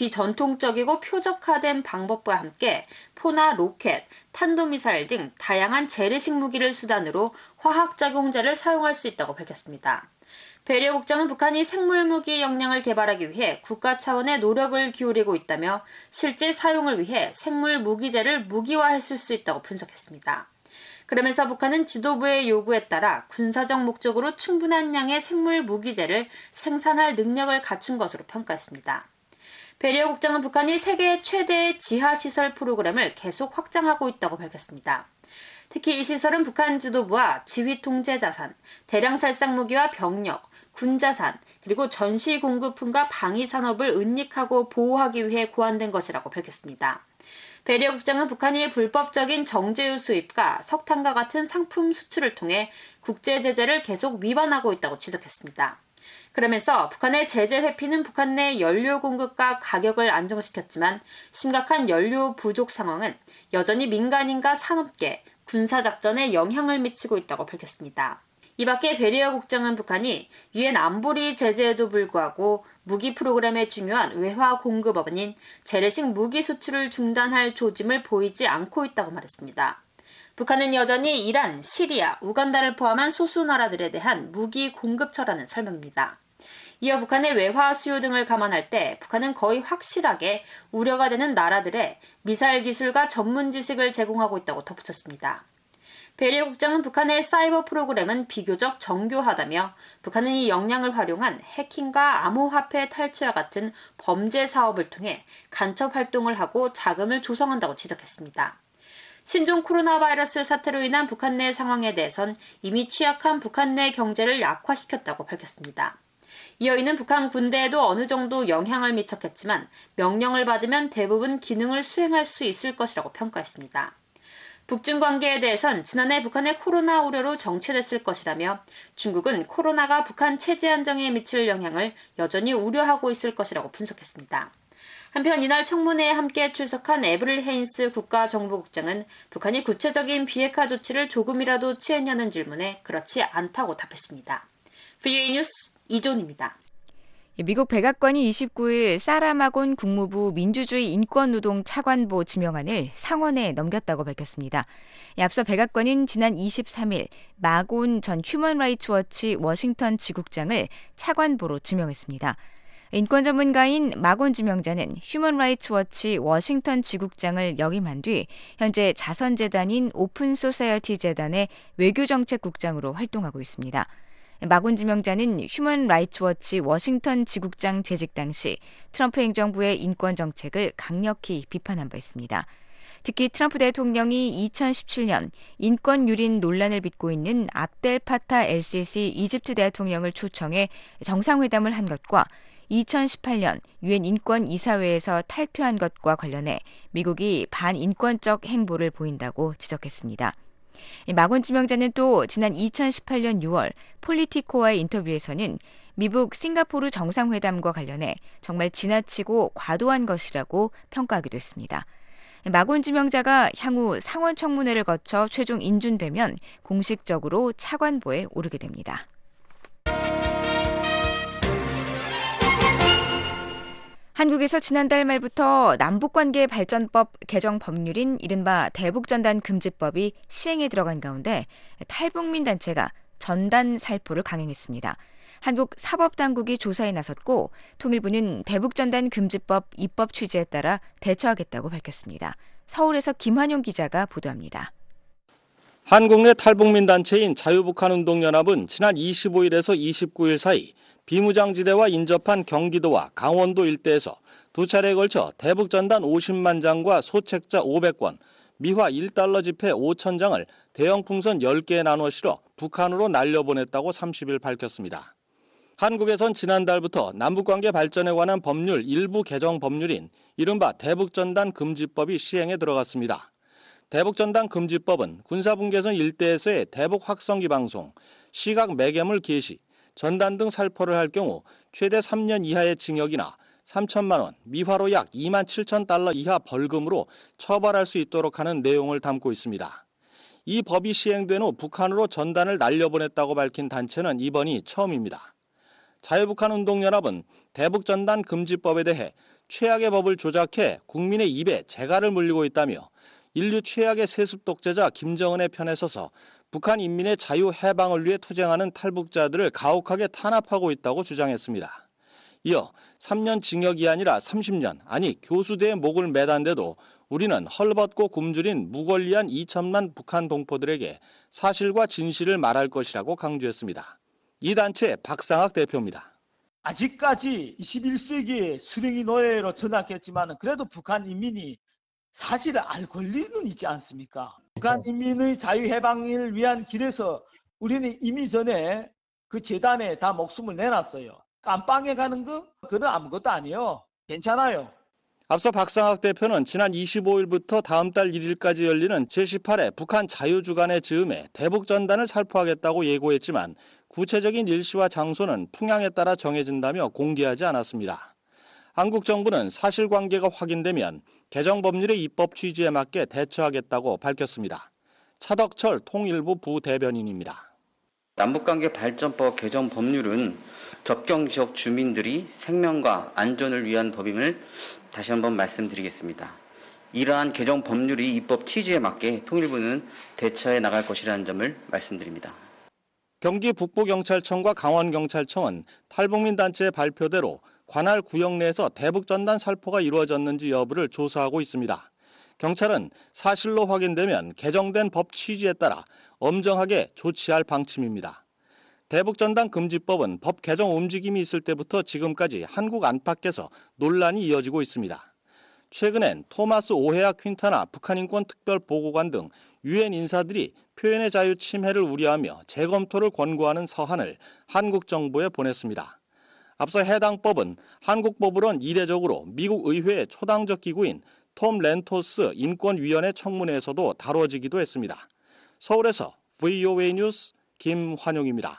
비전통적이고 표적화된 방법과 함께 포나 로켓, 탄도미사일 등 다양한 재래식 무기를 수단으로 화학작용제를 사용할 수 있다고 밝혔습니다. 베리어 국장은 북한이 생물무기 역량을 개발하기 위해 국가 차원의 노력을 기울이고 있다며 실제 사용을 위해 생물무기제를 무기화했을 수 있다고 분석했습니다. 그러면서 북한은 지도부의 요구에 따라 군사적 목적으로 충분한 양의 생물 무기제를 생산할 능력을 갖춘 것으로 평가했습니다. 베리어 국장은 북한이 세계 최대의 지하시설 프로그램을 계속 확장하고 있다고 밝혔습니다. 특히 이 시설은 북한 지도부와 지휘 통제 자산, 대량 살상 무기와 병력, 군 자산, 그리고 전시 공급품과 방위 산업을 은닉하고 보호하기 위해 고안된 것이라고 밝혔습니다. 베리어 국장은 북한이 불법적인 정제유 수입과 석탄과 같은 상품 수출을 통해 국제 제재를 계속 위반하고 있다고 지적했습니다. 그러면서 북한의 제재 회피는 북한 내 연료 공급과 가격을 안정시켰지만 심각한 연료 부족 상황은 여전히 민간인과 산업계, 군사작전에 영향을 미치고 있다고 밝혔습니다. 이 밖에 베리어 국장은 북한이 유엔 안보리 제재에도 불구하고 무기 프로그램의 중요한 외화 공급업인 재래식 무기 수출을 중단할 조짐을 보이지 않고 있다고 말했습니다. 북한은 여전히 이란, 시리아, 우간다를 포함한 소수 나라들에 대한 무기 공급처라는 설명입니다. 이어 북한의 외화 수요 등을 감안할 때 북한은 거의 확실하게 우려가 되는 나라들의 미사일 기술과 전문 지식을 제공하고 있다고 덧붙였습니다. 베리어 국장은 북한의 사이버 프로그램은 비교적 정교하다며 북한은 이 역량을 활용한 해킹과 암호화폐 탈취와 같은 범죄 사업을 통해 간첩 활동을 하고 자금을 조성한다고 지적했습니다. 신종 코로나 바이러스 사태로 인한 북한 내 상황에 대해선 이미 취약한 북한 내 경제를 악화시켰다고 밝혔습니다. 이어 이는 북한 군대에도 어느 정도 영향을 미쳤겠지만 명령을 받으면 대부분 기능을 수행할 수 있을 것이라고 평가했습니다. 북중 관계에 대해선 지난해 북한의 코로나 우려로 정체됐을 것이라며 중국은 코로나가 북한 체제 안정에 미칠 영향을 여전히 우려하고 있을 것이라고 분석했습니다. 한편 이날 청문회에 함께 출석한 에브릴 헤인스 국가정보국장은 북한이 구체적인 비핵화 조치를 조금이라도 취했냐는 질문에 그렇지 않다고 답했습니다. 브이오에이 뉴스 이존입니다. 미국 백악관이 이십구 일 사라 마곤 국무부 민주주의 인권노동 차관보 지명안을 상원에 넘겼다고 밝혔습니다. 앞서 백악관은 지난 이십삼 일 마곤 전 휴먼 라이츠 워치 워싱턴 지국장을 차관보로 지명했습니다. 인권 전문가인 마곤 지명자는 휴먼 라이츠 워치 워싱턴 지국장을 역임한 뒤 현재 자선재단인 오픈 소사이어티 재단의 외교정책국장으로 활동하고 있습니다. 마곤 지명자는 휴먼 라이츠 워치 워싱턴 지국장 재직 당시 트럼프 행정부의 인권 정책을 강력히 비판한 바 있습니다. 특히 트럼프 대통령이 이천십칠 년 인권 유린 논란을 빚고 있는 압델 파타 엘시시 이집트 대통령을 초청해 정상회담을 한 것과 이천십팔 년 유엔 인권이사회에서 탈퇴한 것과 관련해 미국이 반인권적 행보를 보인다고 지적했습니다. 마곤 지명자는 또 지난 이천십팔 년 유월 폴리티코와의 인터뷰에서는 미국 싱가포르 정상회담과 관련해 정말 지나치고 과도한 것이라고 평가하기도 했습니다. 마곤 지명자가 향후 상원 청문회를 거쳐 최종 인준되면 공식적으로 차관보에 오르게 됩니다. 한국에서 지난달 말부터 남북관계 발전법 개정 법률인 이른바 대북전단 금지법이 시행에 들어간 가운데 탈북민 단체가 전단 살포를 강행했습니다. 한국 사법당국이 조사에 나섰고 통일부는 대북전단 금지법 입법 취지에 따라 대처하겠다고 밝혔습니다. 서울에서 김환용 기자가 보도합니다. 한국 내 탈북민 단체인 자유북한운동연합은 지난 이십오 일에서 이십구 일 사이 비무장지대와 인접한 경기도와 강원도 일대에서 두 차례에 걸쳐 대북전단 오십만 장과 소책자 오백 권, 미화 일 달러 지폐 오천 장을 대형 풍선 열 개에 나눠 실어 북한으로 날려보냈다고 삼십 일 밝혔습니다. 한국에선 지난달부터 남북관계 발전에 관한 법률 일부 개정 법률인 이른바 대북전단 금지법이 시행에 들어갔습니다. 대북전단 금지법은 군사분계선 일대에서의 대북 확성기 방송, 시각 매개물 게시, 전단 등 살포를 할 경우 최대 삼 년 이하의 징역이나 삼천만 원, 미화로 약 이만 칠천 달러 이하 벌금으로 처벌할 수 있도록 하는 내용을 담고 있습니다. 이 법이 시행된 후 북한으로 전단을 날려보냈다고 밝힌 단체는 이번이 처음입니다. 자유북한운동연합은 대북전단 금지법에 대해 최악의 법을 조작해 국민의 입에 재갈을 물리고 있다며 인류 최악의 세습 독재자 김정은의 편에 서서 북한 인민의 자유 해방을 위해 투쟁하는 탈북자들을 가혹하게 탄압하고 있다고 주장했습니다. 이어 삼 년 징역이 아니라 삼십 년, 아니 교수대의 목을 매단데도 우리는 헐벗고 굶주린 무권리한 이천만 북한 동포들에게 사실과 진실을 말할 것이라고 강조했습니다. 이 단체 박상학 대표입니다. 아직까지 이십일 세기의 수령이 노예로 전락했지만 그래도 북한 인민이 사실을 알 권리는 있지 않습니까? 북한 인민의 자유해방을 위한 길에서 우리는 이미 전에 그 재단에 다 목숨을 내놨어요. 깜빵에 가는 거? 그건 아무것도 아니에요. 괜찮아요. 앞서 박상학 대표는 지난 이십오 일부터 다음 달 일 일까지 열리는 제십팔 회 북한 자유주간의 즈음에 대북전단을 살포하겠다고 예고했지만 구체적인 일시와 장소는 풍향에 따라 정해진다며 공개하지 않았습니다. 한국 정부는 사실관계가 확인되면 개정 법률의 입법 취지에 맞게 대처하겠다고 밝혔습니다. 차덕철 통일부 부대변인입니다. 남북관계 발전법 개정 법률은 접경 지역 주민들이 생명과 안전을 위한 법임을 다시 한번 말씀드리겠습니다. 이러한 개정 법률이 입법 취지에 맞게 통일부는 대처해 나갈 것이라는 점을 말씀드립니다. 경기 북부경찰청과 강원경찰청은 탈북민 단체의 발표대로 관할 구역 내에서 대북전단 살포가 이루어졌는지 여부를 조사하고 있습니다. 경찰은 사실로 확인되면 개정된 법 취지에 따라 엄정하게 조치할 방침입니다. 대북전단 금지법은 법 개정 움직임이 있을 때부터 지금까지 한국 안팎에서 논란이 이어지고 있습니다. 최근엔 토마스 오헤아 퀸타나 북한인권특별보고관 등 유엔 인사들이 표현의 자유 침해를 우려하며 재검토를 권고하는 서한을 한국 정부에 보냈습니다. 앞서 해당 법은 한국법으론 이례적으로 미국 의회의 초당적 기구인 톰 렌토스 인권위원회 청문회에서도 다뤄지기도 했습니다. 서울에서 브이오에이 뉴스 김환용입니다.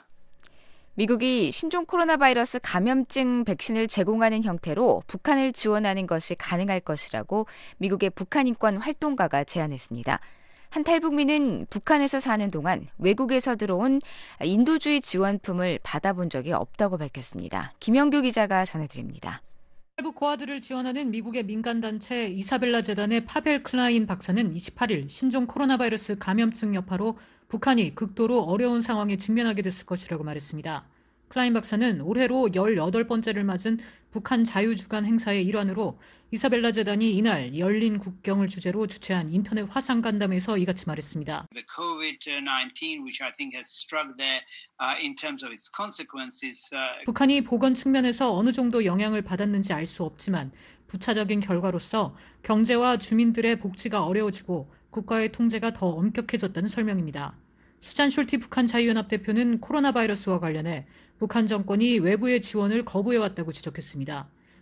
미국이 신종 코로나 바이러스 감염증 백신을 제공하는 형태로 북한을 지원하는 것이 가능할 것이라고 미국의 북한 인권 활동가가 제안했습니다. 한 탈북민은 북한에서 사는 동안 외국에서 들어온 인도주의 지원품을 받아본 적이 없다고 밝혔습니다. 김영규 기자가 전해드립니다. 탈북 고아들을 지원하는 미국의 민간단체 이사벨라 재단의 파벨 클라인 박사는 이십팔 일 신종 코로나 바이러스 감염증 여파로 북한이 극도로 어려운 상황에 직면하게 됐을 것이라고 말했습니다. 클라인 박사는 올해로 열여덟 번째를 맞은 북한 자유주간 행사의 일환으로 이사벨라 재단이 이날 열린 국경을 주제로 주최한 인터넷 화상 간담회에서 이같이 말했습니다. The 코비드 나인틴, which I think has struck there uh, in terms of its consequences. Uh... 북한이 보건 측면에서 어느 정도 영향을 받았는지 알 수 없지만 부차적인 결과로서 경제와 주민들의 복지가 어려워지고 국가의 통제가 더 엄격해졌다는 설명입니다. 수잔 숄티 북한 자유연합 대표는 코로나 바이러스와 관련해 북한 정권이 외부의 지원을 거부해왔다고 지적했습니다.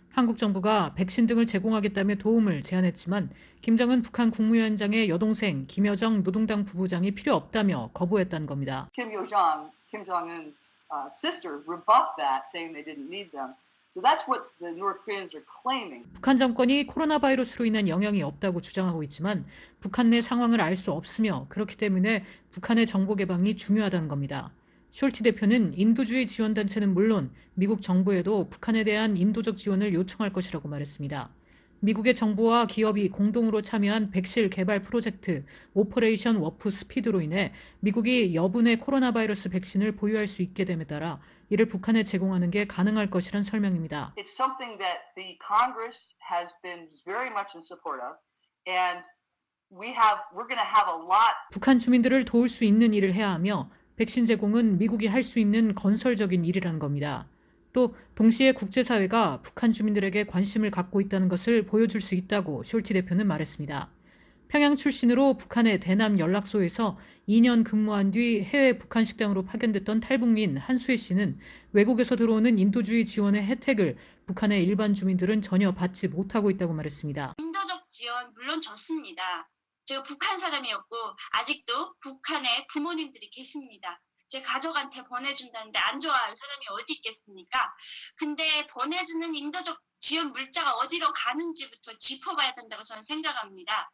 한국 정부가 백신 등을 제공하겠다며 도움을 제안했지만 김정은 북한 국무위원장의 여동생 김여정 노동당 부부장이 필요 없다며 거부했다는 겁니다. Kim Yo-jong, Kim Jong-un's uh, sister, rebuffed that, saying they didn't need them. So that's what the North Koreans are claiming. 북한 정권이 코로나 바이러스로 인한 영향이 없다고 주장하고 있지만 북한 내 상황을 알 수 없으며 그렇기 때문에 북한의 정보 개방이 중요하다는 겁니다. 숄티 대표는 인도주의 지원단체는 물론 미국 정부에도 북한에 대한 인도적 지원을 요청할 것이라고 말했습니다. 미국의 정부와 기업이 공동으로 참여한 백실 개발 프로젝트 오퍼레이션 워프 스피드로 인해 미국이 여분의 코로나 바이러스 백신을 보유할 수 있게 됨에 따라 이를 북한에 제공하는 게 가능할 것이란 설명입니다. It's something that the Congress has been very much in support of, and we have we're going to have a lot. 북한 주민들을 도울 수 있는 일을 해야 하며 백신 제공은 미국이 할 수 있는 건설적인 일이라는 겁니다. 또 동시에 국제사회가 북한 주민들에게 관심을 갖고 있다는 것을 보여줄 수 있다고 숄티 대표는 말했습니다. 평양 출신으로 북한의 대남 연락소에서 이 년 근무한 뒤 해외 북한 식당으로 파견됐던 탈북민 한수혜 씨는 외국에서 들어오는 인도주의 지원의 혜택을 북한의 일반 주민들은 전혀 받지 못하고 있다고 말했습니다. 인도적 지원 물론 좋습니다. 제가 북한 사람이었고 아직도 북한에 부모님들이 계십니다. 제 가족한테 보내준다는데 안 좋아할 사람이 어디 있겠습니까? 근데 보내주는 인도적 지원 물자가 어디로 가는지부터 짚어봐야 된다고 저는 생각합니다.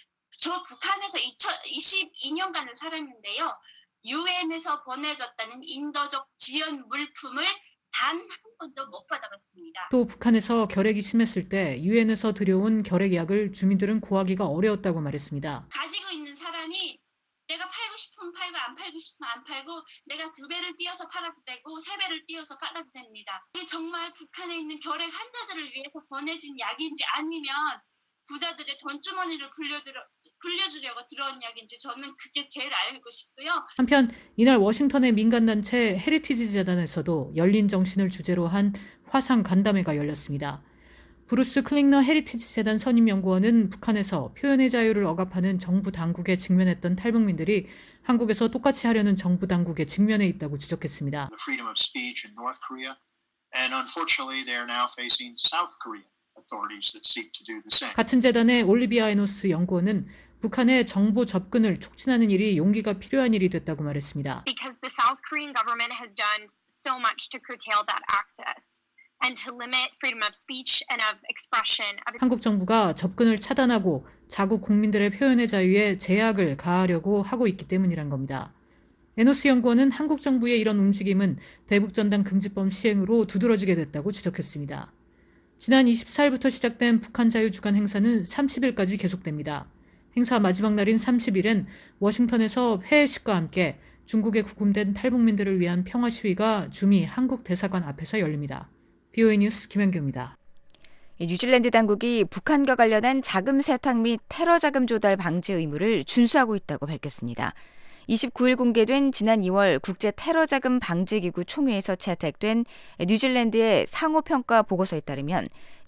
저 북한에서 이십이 년간을 살았는데요. 유엔에서 보내줬다는 인도적 지원 물품을 단 한 번도 못 받아봤습니다. 또 북한에서 결핵이 심했을 때 유엔에서 들여온 결핵약을 주민들은 구하기가 어려웠다고 말했습니다. 가지고 있는 사람이 내가 팔고 싶으면 팔고 안 팔고 싶으면 안 팔고 내가 두 배를 띄어서 팔아도 되고 세 배를 띄어서 팔아도 됩니다. 이게 정말 북한에 있는 결핵 환자들을 위해서 보내준 약인지 아니면 부자들의 돈주머니를 굴려들어, 굴려주려고 들어온 약인지 저는 그게 제일 알고 싶고요. 한편 이날 워싱턴의 민간단체 헤리티지 재단에서도 열린 정신을 주제로 한 화상 간담회가 열렸습니다. 브루스 클링너 헤리티지 재단 선임연구원은 북한에서 표현의 자유를 억압하는 정부 당국에 직면했던 탈북민들이 한국에서 똑같이 하려는 정부 당국에 직면해 있다고 지적했습니다. The freedom of speech in North Korea, and unfortunately they are now facing South Korean authorities that seek to do the same. 같은 재단의 올리비아 에노스 연구원은 북한의 정보 접근을 촉진하는 일이 용기가 필요한 일이 됐다고 말했습니다. Because the South Korean government has done so much to curtail that access. And to limit freedom of speech and of expression. 한국 정부가 접근을 차단하고 자국 국민들의 표현의 자유에 제약을 가하려고 하고 있기 때문이란 겁니다. 에노스 연구원은 한국 정부의 이런 움직임은 대북전단 금지법 시행으로 두드러지게 됐다고 지적했습니다. 지난 이십사일부터 시작된 북한 자유주간 행사는 삼십일까지 계속됩니다. 행사 마지막 날인 삼십일엔 워싱턴에서 회의식과 함께 중국에 구금된 탈북민들을 위한 평화 시위가 주미 한국 대사관 앞에서 열립니다. 비오에이 뉴스 김현규입니다. 뉴질랜드 당국이 북한과 관련한 자금 세탁 및 테러 자금 조달 방지 의무를 준수하고 있다고 밝혔습니다. 이십구일 공개된 지난 이월 국제 테러 자금 방지 기구 총회에서 채택된 뉴질랜드의 상호평가 보고서에 따르면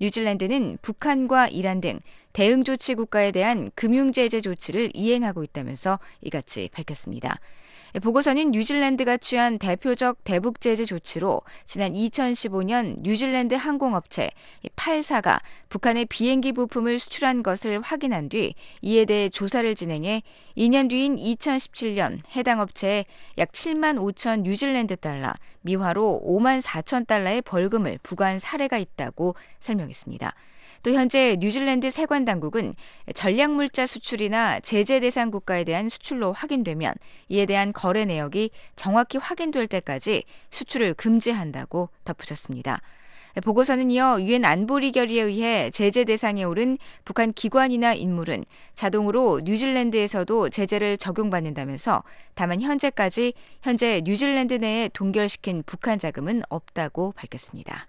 뉴질랜드는 북한과 이란 등 대응 조치 국가에 대한 금융 제재 조치를 이행하고 있다면서 이같이 밝혔습니다. 보고서는 뉴질랜드가 취한 대표적 대북 제재 조치로 지난 이천십오년 뉴질랜드 항공업체 팔사가 북한에 비행기 부품을 수출한 것을 확인한 뒤 이에 대해 조사를 진행해 이 년 뒤인 이천십칠년 해당 업체에 약 칠만 오천 뉴질랜드 달러, 미화로 오만 사천 달러의 벌금을 부과한 사례가 있다고 설명했습니다. 또 현재 뉴질랜드 세관 당국은 전략물자 수출이나 제재 대상 국가에 대한 수출로 확인되면 이에 대한 거래 내역이 정확히 확인될 때까지 수출을 금지한다고 덧붙였습니다. 보고서는 이어 유엔 안보리 결의에 의해 제재 대상에 오른 북한 기관이나 인물은 자동으로 뉴질랜드에서도 제재를 적용받는다면서 다만 현재까지 현재 뉴질랜드 내에 동결시킨 북한 자금은 없다고 밝혔습니다.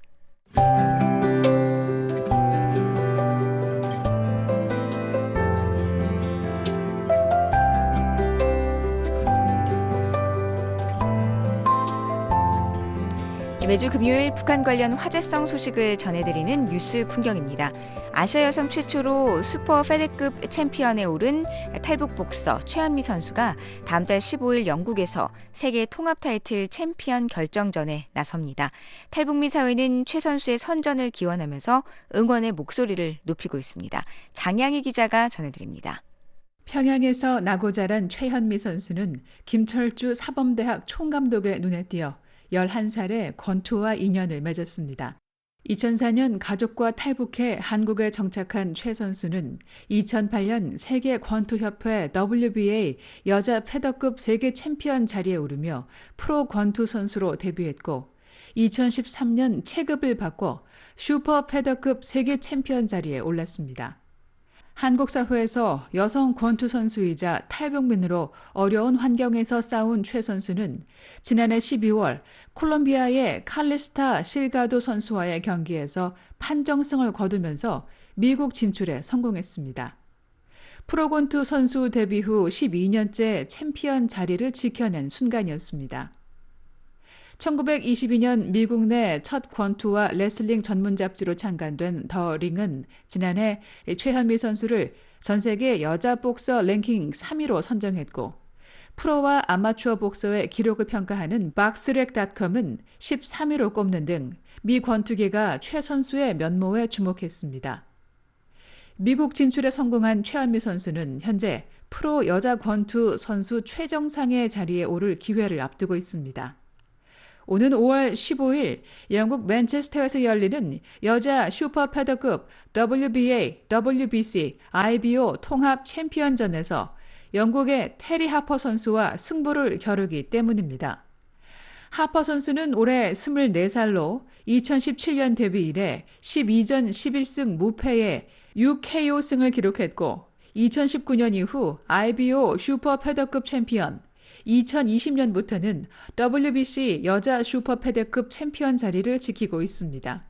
매주 금요일 북한 관련 화제성 소식을 전해드리는 뉴스 풍경입니다. 아시아 여성 최초로 슈퍼 페드급 챔피언에 오른 탈북 복서 최현미 선수가 다음 달 십오일 영국에서 세계 통합 타이틀 챔피언 결정전에 나섭니다. 탈북미 사회는 최 선수의 선전을 기원하면서 응원의 목소리를 높이고 있습니다. 장양희 기자가 전해드립니다. 평양에서 나고 자란 최현미 선수는 김철주 사범대학 총감독의 눈에 띄어 열한 살에 권투와 인연을 맺었습니다. 이천사년 가족과 탈북해 한국에 정착한 최 선수는 이천팔년 세계 권투협회 더블유비에이 여자 패더급 세계 챔피언 자리에 오르며 프로 권투 선수로 데뷔했고 이천십삼년 체급을 바꿔 슈퍼 패더급 세계 챔피언 자리에 올랐습니다. 한국 사회에서 여성 권투 선수이자 탈북민으로 어려운 환경에서 싸운 최 선수는 지난해 십이월 콜롬비아의 칼리스타 실가도 선수와의 경기에서 판정승을 거두면서 미국 진출에 성공했습니다. 프로권투 선수 데뷔 후 십이년째 챔피언 자리를 지켜낸 순간이었습니다. 천구백이십이년 미국 내 첫 권투와 레슬링 전문 잡지로 창간된 더 링은 지난해 최현미 선수를 전 세계 여자 복서 랭킹 삼위로 선정했고 프로와 아마추어 복서의 기록을 평가하는 박스렉닷컴은 십삼위로 꼽는 등 미 권투계가 최 선수의 면모에 주목했습니다. 미국 진출에 성공한 최현미 선수는 현재 프로 여자 권투 선수 최정상의 자리에 오를 기회를 앞두고 있습니다. 오는 오월 십오일 영국 맨체스터에서 열리는 여자 슈퍼 패더급 더블유비에이, 더블유비씨, 아이비오 통합 챔피언전에서 영국의 테리 하퍼 선수와 승부를 겨루기 때문입니다. 하퍼 선수는 올해 스물네 살로 이천십칠년 데뷔 이래 십이전 십일승 무패의 육 케이오승을 기록했고 이천십구년 이후 아이비오 슈퍼 패더급 챔피언, 이천이십년부터는 더블유비씨 여자 슈퍼 패더급 챔피언 자리를 지키고 있습니다.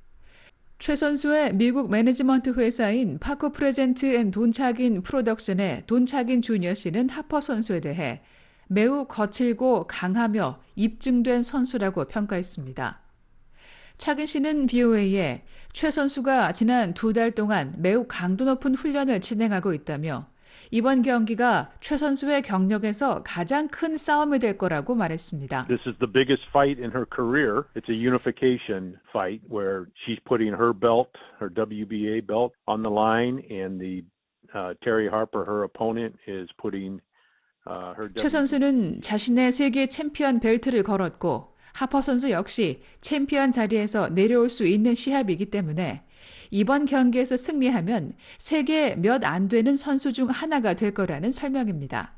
최 선수의 미국 매니지먼트 회사인 파커 프레젠트 앤 돈차긴 프로덕션의 돈차긴 주니어 씨는 하퍼 선수에 대해 매우 거칠고 강하며 입증된 선수라고 평가했습니다. 차긴 씨는 비오에이에 최 선수가 지난 두 달 동안 매우 강도 높은 훈련을 진행하고 있다며 이번 경기가 최 선수의 경력에서 가장 큰 싸움이 될 거라고 말했습니다. This is the biggest fight in her career. It's a unification fight where she's putting her belt, her 더블유비에이 belt on the line and the uh, Terry Harper, her opponent, is putting uh, her 최 선수는 자신의 세계 챔피언 벨트를 걸었고 하퍼 선수 역시 챔피언 자리에서 내려올 수 있는 시합이기 때문에 이번 경기에서 승리하면 세계 몇 안 되는 선수 중 하나가 될 거라는 설명입니다.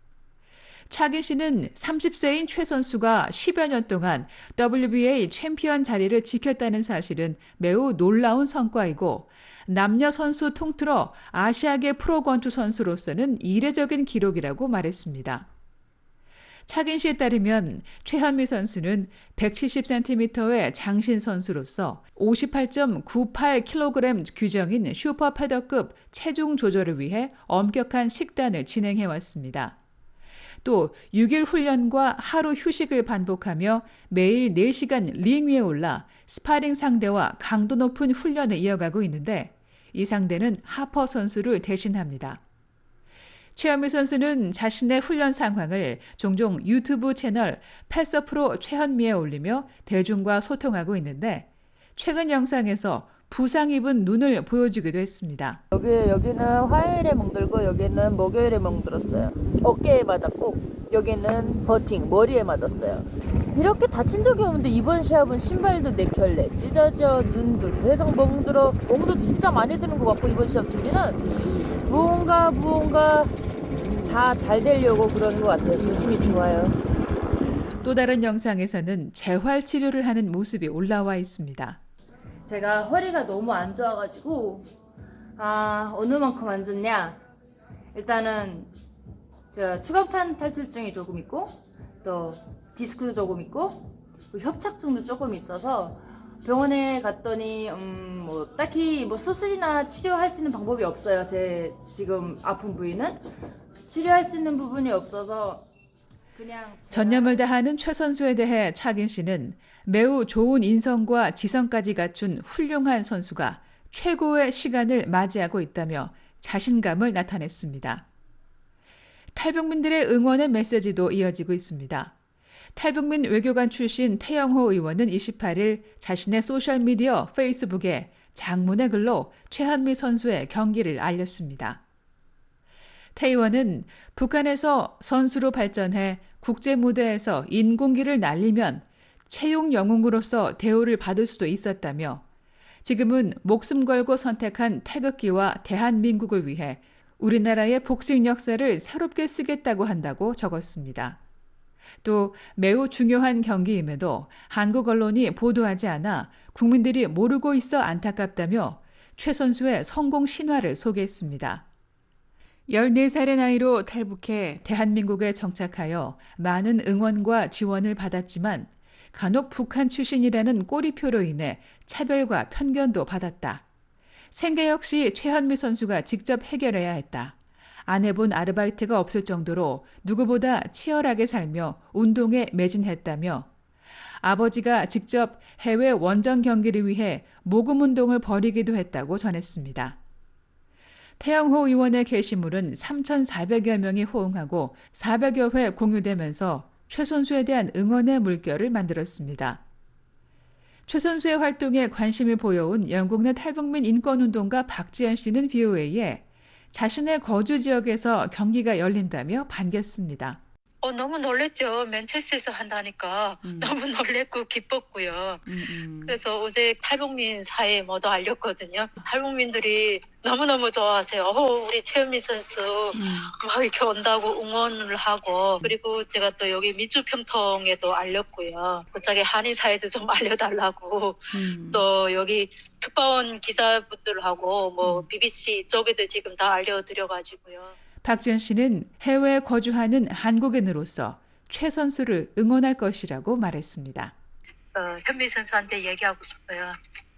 차긴 씨는 삼십세인 최 선수가 십여 년 동안 더블유비에이 챔피언 자리를 지켰다는 사실은 매우 놀라운 성과이고 남녀 선수 통틀어 아시아계 프로권투 선수로서는 이례적인 기록이라고 말했습니다. 차긴 씨에 따르면 최현미 선수는 백칠십 센티미터의 장신 선수로서 오십팔 점 구팔 킬로그램 규정인 슈퍼 패더급 체중 조절을 위해 엄격한 식단을 진행해 왔습니다. 또 육 일 훈련과 하루 휴식을 반복하며 매일 네 시간 링 위에 올라 스파링 상대와 강도 높은 훈련을 이어가고 있는데 이 상대는 하퍼 선수를 대신합니다. 최현미 선수는 자신의 훈련 상황을 종종 유튜브 채널 패서프로 최현미에 올리며 대중과 소통하고 있는데 최근 영상에서 부상 입은 눈을 보여주기도 했습니다. 여기, 여기는 화요일에 멍들고 여기는 목요일에 멍들었어요. 어깨에 맞았고 여기는 버팅, 머리에 맞았어요. 이렇게 다친 적이 없는데 이번 시합은 신발도 네 켤레 찢어져, 눈도 계속 멍들어. 멍도 진짜 많이 드는 것 같고 이번 시합 준비는 무언가 무언가 다 잘 되려고 그러는 것 같아요. 조심히 좋아요. 또 다른 영상에서는 재활 치료를 하는 모습이 올라와 있습니다. 제가 허리가 너무 안 좋아가지고 아 어느 만큼 안 좋냐, 일단은 제가 추간판 탈출증이 조금 있고 또 디스크도 조금 있고 협착증도 조금 있어서 병원에 갔더니 음, 뭐 딱히 뭐 수술이나 치료할 수 있는 방법이 없어요. 제 지금 아픈 부위는 치료할 수 있는 부분이 없어서. 전념을 다하는 최 선수에 대해 차긴 씨는 매우 좋은 인성과 지성까지 갖춘 훌륭한 선수가 최고의 시간을 맞이하고 있다며 자신감을 나타냈습니다. 탈북민들의 응원의 메시지도 이어지고 있습니다. 탈북민 외교관 출신 태영호 의원은 이십팔 일 자신의 소셜미디어 페이스북에 장문의 글로 최한미 선수의 경기를 알렸습니다. 태 의원은 북한에서 선수로 발전해 국제 무대에서 인공기를 날리면 채용 영웅으로서 대우를 받을 수도 있었다며 지금은 목숨 걸고 선택한 태극기와 대한민국을 위해 우리나라의 복싱 역사를 새롭게 쓰겠다고 한다고 적었습니다. 또 매우 중요한 경기임에도 한국 언론이 보도하지 않아 국민들이 모르고 있어 안타깝다며 최 선수의 성공 신화를 소개했습니다. 열네 살의 나이로 탈북해 대한민국에 정착하여 많은 응원과 지원을 받았지만 간혹 북한 출신이라는 꼬리표로 인해 차별과 편견도 받았다. 생계 역시 최한미 선수가 직접 해결해야 했다. 안 해본 아르바이트가 없을 정도로 누구보다 치열하게 살며 운동에 매진했다며 아버지가 직접 해외 원정 경기를 위해 모금 운동을 벌이기도 했다고 전했습니다. 태영호 의원의 게시물은 삼천사백여 명이 호응하고 사백여 회 공유되면서 최 선수에 대한 응원의 물결을 만들었습니다. 최 선수의 활동에 관심을 보여온 영국 내 탈북민 인권운동가 박지연 씨는 브이오에이에 자신의 거주 지역에서 경기가 열린다며 반겼습니다. 어, 너무 놀랬죠. 맨체스터에서 한다니까 음. 너무 놀랬고 기뻤고요. 음, 음. 그래서 어제 탈북민 사회에 모두 알렸거든요. 탈북민들이 너무너무 좋아하세요. 어, 우리 최은미 선수 음. 막 이렇게 온다고 응원을 하고 그리고 제가 또 여기 민주평통에도 알렸고요. 그쪽에 한인 사회도 좀 알려달라고 음. 또 여기 특파원 기자분들하고 뭐 비비씨 쪽에도 지금 다 알려드려가지고요. 박지연 씨는 해외에 거주하는 한국인으로서 최 선수를 응원할 것이라고 말했습니다. 어, 현미 선수한테 얘기하고 싶어요.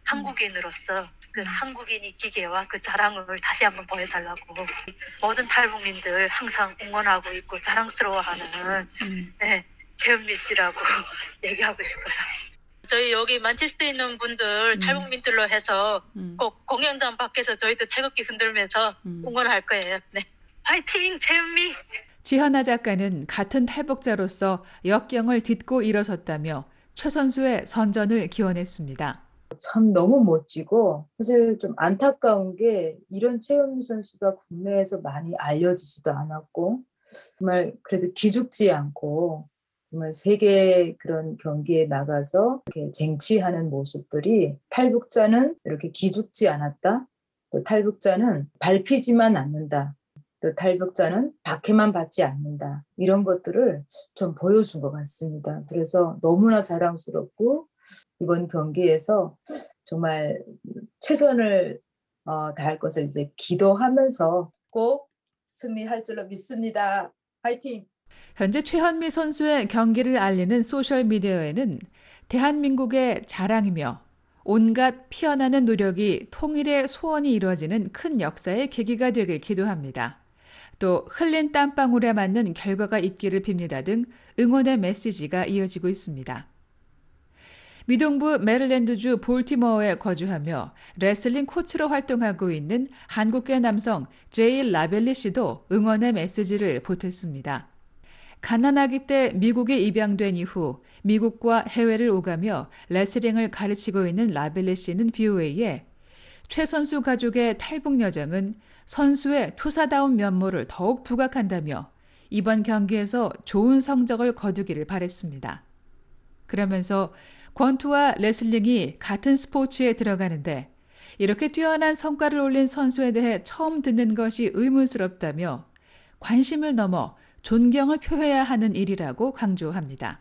한국인으로서 그 한국인이 기계와 그 자랑을 다시 한번 보여달라고. 모든 탈북민들 항상 응원하고 있고 자랑스러워하는 음. 네, 최은미 씨라고 얘기하고 싶어요. 저희 여기 만체스터에 있는 분들 음. 탈북민들로 해서 음. 꼭 공연장 밖에서 저희도 태극기 흔들면서 음. 응원할 거예요. 네. 파이팅 최은미. 지현아 작가는 같은 탈북자로서 역경을 딛고 일어섰다며 최 선수의 선전을 기원했습니다. 참 너무 멋지고 사실 좀 안타까운 게 이런 최은미 선수가 국내에서 많이 알려지지도 않았고 정말 그래도 기죽지 않고 정말 세계 그런 경기에 나가서 이렇게 쟁취하는 모습들이 탈북자는 이렇게 기죽지 않았다. 또 탈북자는 밟히지만 않는다. 또 탈북자는 박해만 받지 않는다. 이런 것들을 좀 보여준 것 같습니다. 그래서 너무나 자랑스럽고 이번 경기에서 정말 최선을 어, 다할 것을 이제 기도하면서 꼭 승리할 줄로 믿습니다. 화이팅! 현재 최한미 선수의 경기를 알리는 소셜미디어에는 대한민국의 자랑이며 온갖 피어나는 노력이 통일의 소원이 이루어지는 큰 역사의 계기가 되길 기도합니다. 또 흘린 땀방울에 맞는 결과가 있기를 빕니다 등 응원의 메시지가 이어지고 있습니다. 미동부 메릴랜드주 볼티모어에 거주하며 레슬링 코치로 활동하고 있는 한국계 남성 제일 라벨리 씨도 응원의 메시지를 보탰습니다. 갓난아기 때 미국에 입양된 이후 미국과 해외를 오가며 레슬링을 가르치고 있는 라벨리 씨는 브이오에이에 최 선수 가족의 탈북 여정은 선수의 투사다운 면모를 더욱 부각한다며 이번 경기에서 좋은 성적을 거두기를 바랬습니다. 그러면서 권투와 레슬링이 같은 스포츠에 들어가는데 이렇게 뛰어난 성과를 올린 선수에 대해 처음 듣는 것이 의문스럽다며 관심을 넘어 존경을 표해야 하는 일이라고 강조합니다.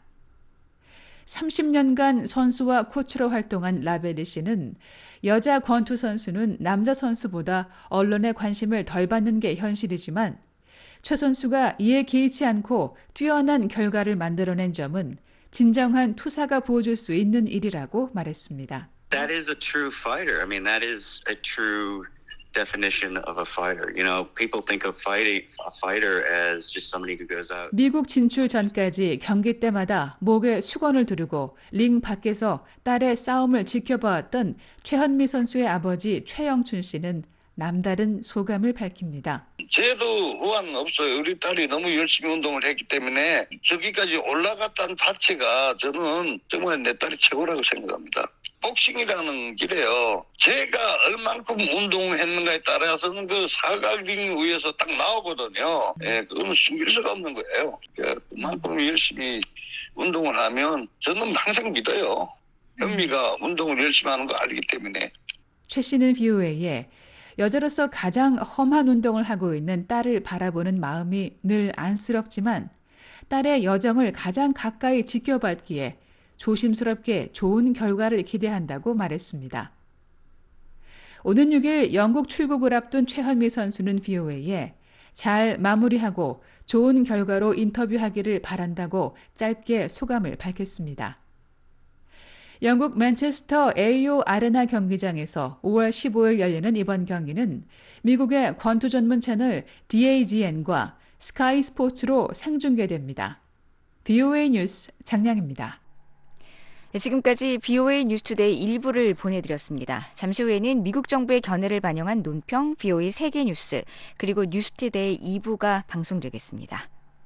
삼십 년간 선수와 코치로 활동한 라벨리 씨는 여자 권투 선수는 남자 선수보다 언론의 관심을 덜 받는 게 현실이지만 최 선수가 이에 개의치 않고 뛰어난 결과를 만들어낸 점은 진정한 투사가 보여줄 수 있는 일이라고 말했습니다. That is a true fighter. I mean, that is a true definition of a fighter. You know, people think of fighting a fighter as just somebody who goes out. 미국 진출 전까지 경기 때마다 목에 수건을 두르고 링 밖에서 딸의 싸움을 지켜보았던 최현미 선수의 아버지 최영춘 씨는 남다른 소감을 밝힙니다. 저도 후환 없어요. 우리 딸이 너무 열심히 운동을 했기 때문에 저기까지 올라갔다는 자체가 저는 정말 내 딸이 최고라고 생각합니다. 복싱이라는 길에요. 제가 얼만큼 운동했는가에 따라서는 그 사각링 위에서 딱 나오거든요. 예, 그거는 숨길 수가 없는 거예요. 그만큼 열심히 운동을 하면 저는 항상 믿어요. 현미가 운동을 열심히 하는 거 알기 때문에. 최 씨는 비오에이에 여자로서 가장 험한 운동을 하고 있는 딸을 바라보는 마음이 늘 안쓰럽지만 딸의 여정을 가장 가까이 지켜봤기에 조심스럽게 좋은 결과를 기대한다고 말했습니다. 오는 육 일 영국 출국을 앞둔 최현미 선수는 비오에이에 잘 마무리하고 좋은 결과로 인터뷰하기를 바란다고 짧게 소감을 밝혔습니다. 영국 맨체스터 에이오 아레나 경기장에서 오월 십오일 열리는 이번 경기는 미국의 권투 전문 채널 디에이지엔과 스카이 스포츠로 생중계됩니다. 비오에이 뉴스 장량입니다. 네, 지금까지 비오에이 뉴스투데이 일부를 보내드렸습니다. 잠시 후에는 미국 정부의 견해를 반영한 논평 비오에이 세계뉴스 그리고 뉴스투데이 이 부가 방송되겠습니다.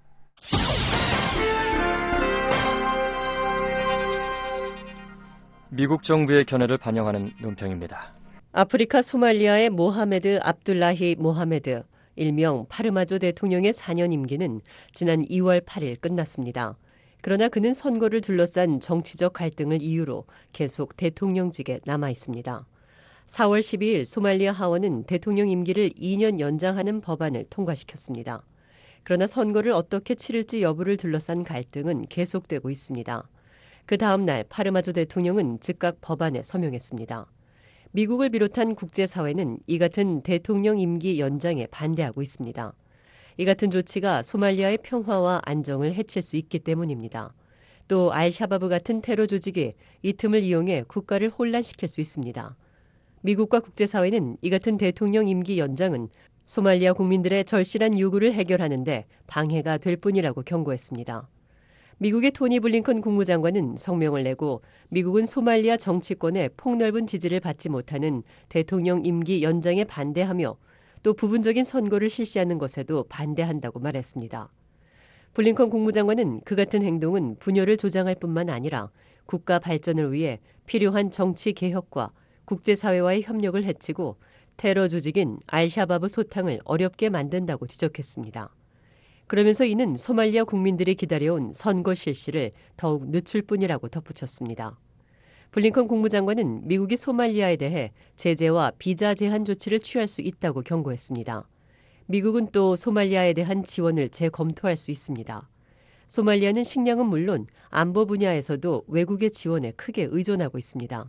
미국 정부의 견해를 반영하는 논평입니다. 아프리카 소말리아의 모하메드 압둘라히 모하메드, 일명 파르마조 대통령의 사 년 임기는 지난 이월 팔일 끝났습니다. 그러나 그는 선거를 둘러싼 정치적 갈등을 이유로 계속 대통령직에 남아 있습니다. 사월 십이일 소말리아 하원은 대통령 임기를 이 년 연장하는 법안을 통과시켰습니다. 그러나 선거를 어떻게 치를지 여부를 둘러싼 갈등은 계속되고 있습니다. 그 다음 날 파르마조 대통령은 즉각 법안에 서명했습니다. 미국을 비롯한 국제사회는 이 같은 대통령 임기 연장에 반대하고 있습니다. 이 같은 조치가 소말리아의 평화와 안정을 해칠 수 있기 때문입니다. 또 알샤바브 같은 테러 조직이 이 틈을 이용해 국가를 혼란시킬 수 있습니다. 미국과 국제사회는 이 같은 대통령 임기 연장은 소말리아 국민들의 절실한 요구를 해결하는 데 방해가 될 뿐이라고 경고했습니다. 미국의 토니 블링컨 국무장관은 성명을 내고 미국은 소말리아 정치권의 폭넓은 지지를 받지 못하는 대통령 임기 연장에 반대하며 또 부분적인 선거를 실시하는 것에도 반대한다고 말했습니다. 블링컨 국무장관은 그 같은 행동은 분열을 조장할 뿐만 아니라 국가 발전을 위해 필요한 정치 개혁과 국제사회와의 협력을 해치고 테러 조직인 알샤바브 소탕을 어렵게 만든다고 지적했습니다. 그러면서 이는 소말리아 국민들이 기다려온 선거 실시를 더욱 늦출 뿐이라고 덧붙였습니다. 블링컨 국무장관은 미국이 소말리아에 대해 제재와 비자 제한 조치를 취할 수 있다고 경고했습니다. 미국은 또 소말리아에 대한 지원을 재검토할 수 있습니다. 소말리아는 식량은 물론 안보 분야에서도 외국의 지원에 크게 의존하고 있습니다.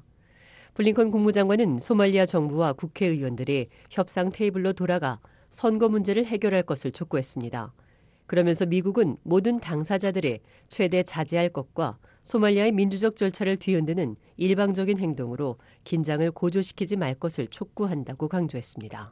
블링컨 국무장관은 소말리아 정부와 국회의원들이 협상 테이블로 돌아가 선거 문제를 해결할 것을 촉구했습니다. 그러면서 미국은 모든 당사자들이 최대 자제할 것과 소말리아의 민주적 절차를 뒤흔드는 일방적인 행동으로 긴장을 고조시키지 말 것을 촉구한다고 강조했습니다.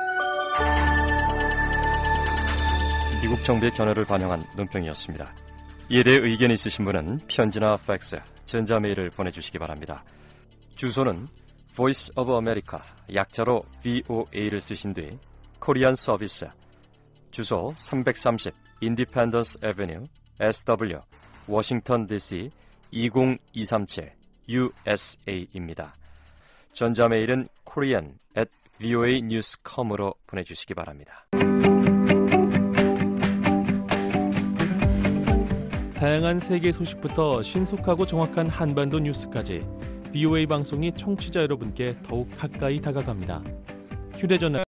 미국 정부의 견해를 반영한 논평이었습니다. 이에 대해 의견이 있으신 분은 편지나 팩스, 전자메일을 보내주시기 바랍니다. 주소는 Voice of America, 약자로 브이오에이를 쓰신 뒤 코리안 서비스, 주소 삼백삼십 인디펜던스 애비뉴 에스더블유 워싱턴 디씨 이공이삼칠 유에스에이입니다. 전자메일은 korean at voa news dot com으로 보내주시기 바랍니다. 다양한 세계 소식부터 신속하고 정확한 한반도 뉴스까지 비오에이 방송이 청취자 여러분께 더욱 가까이 다가갑니다. 휴대전화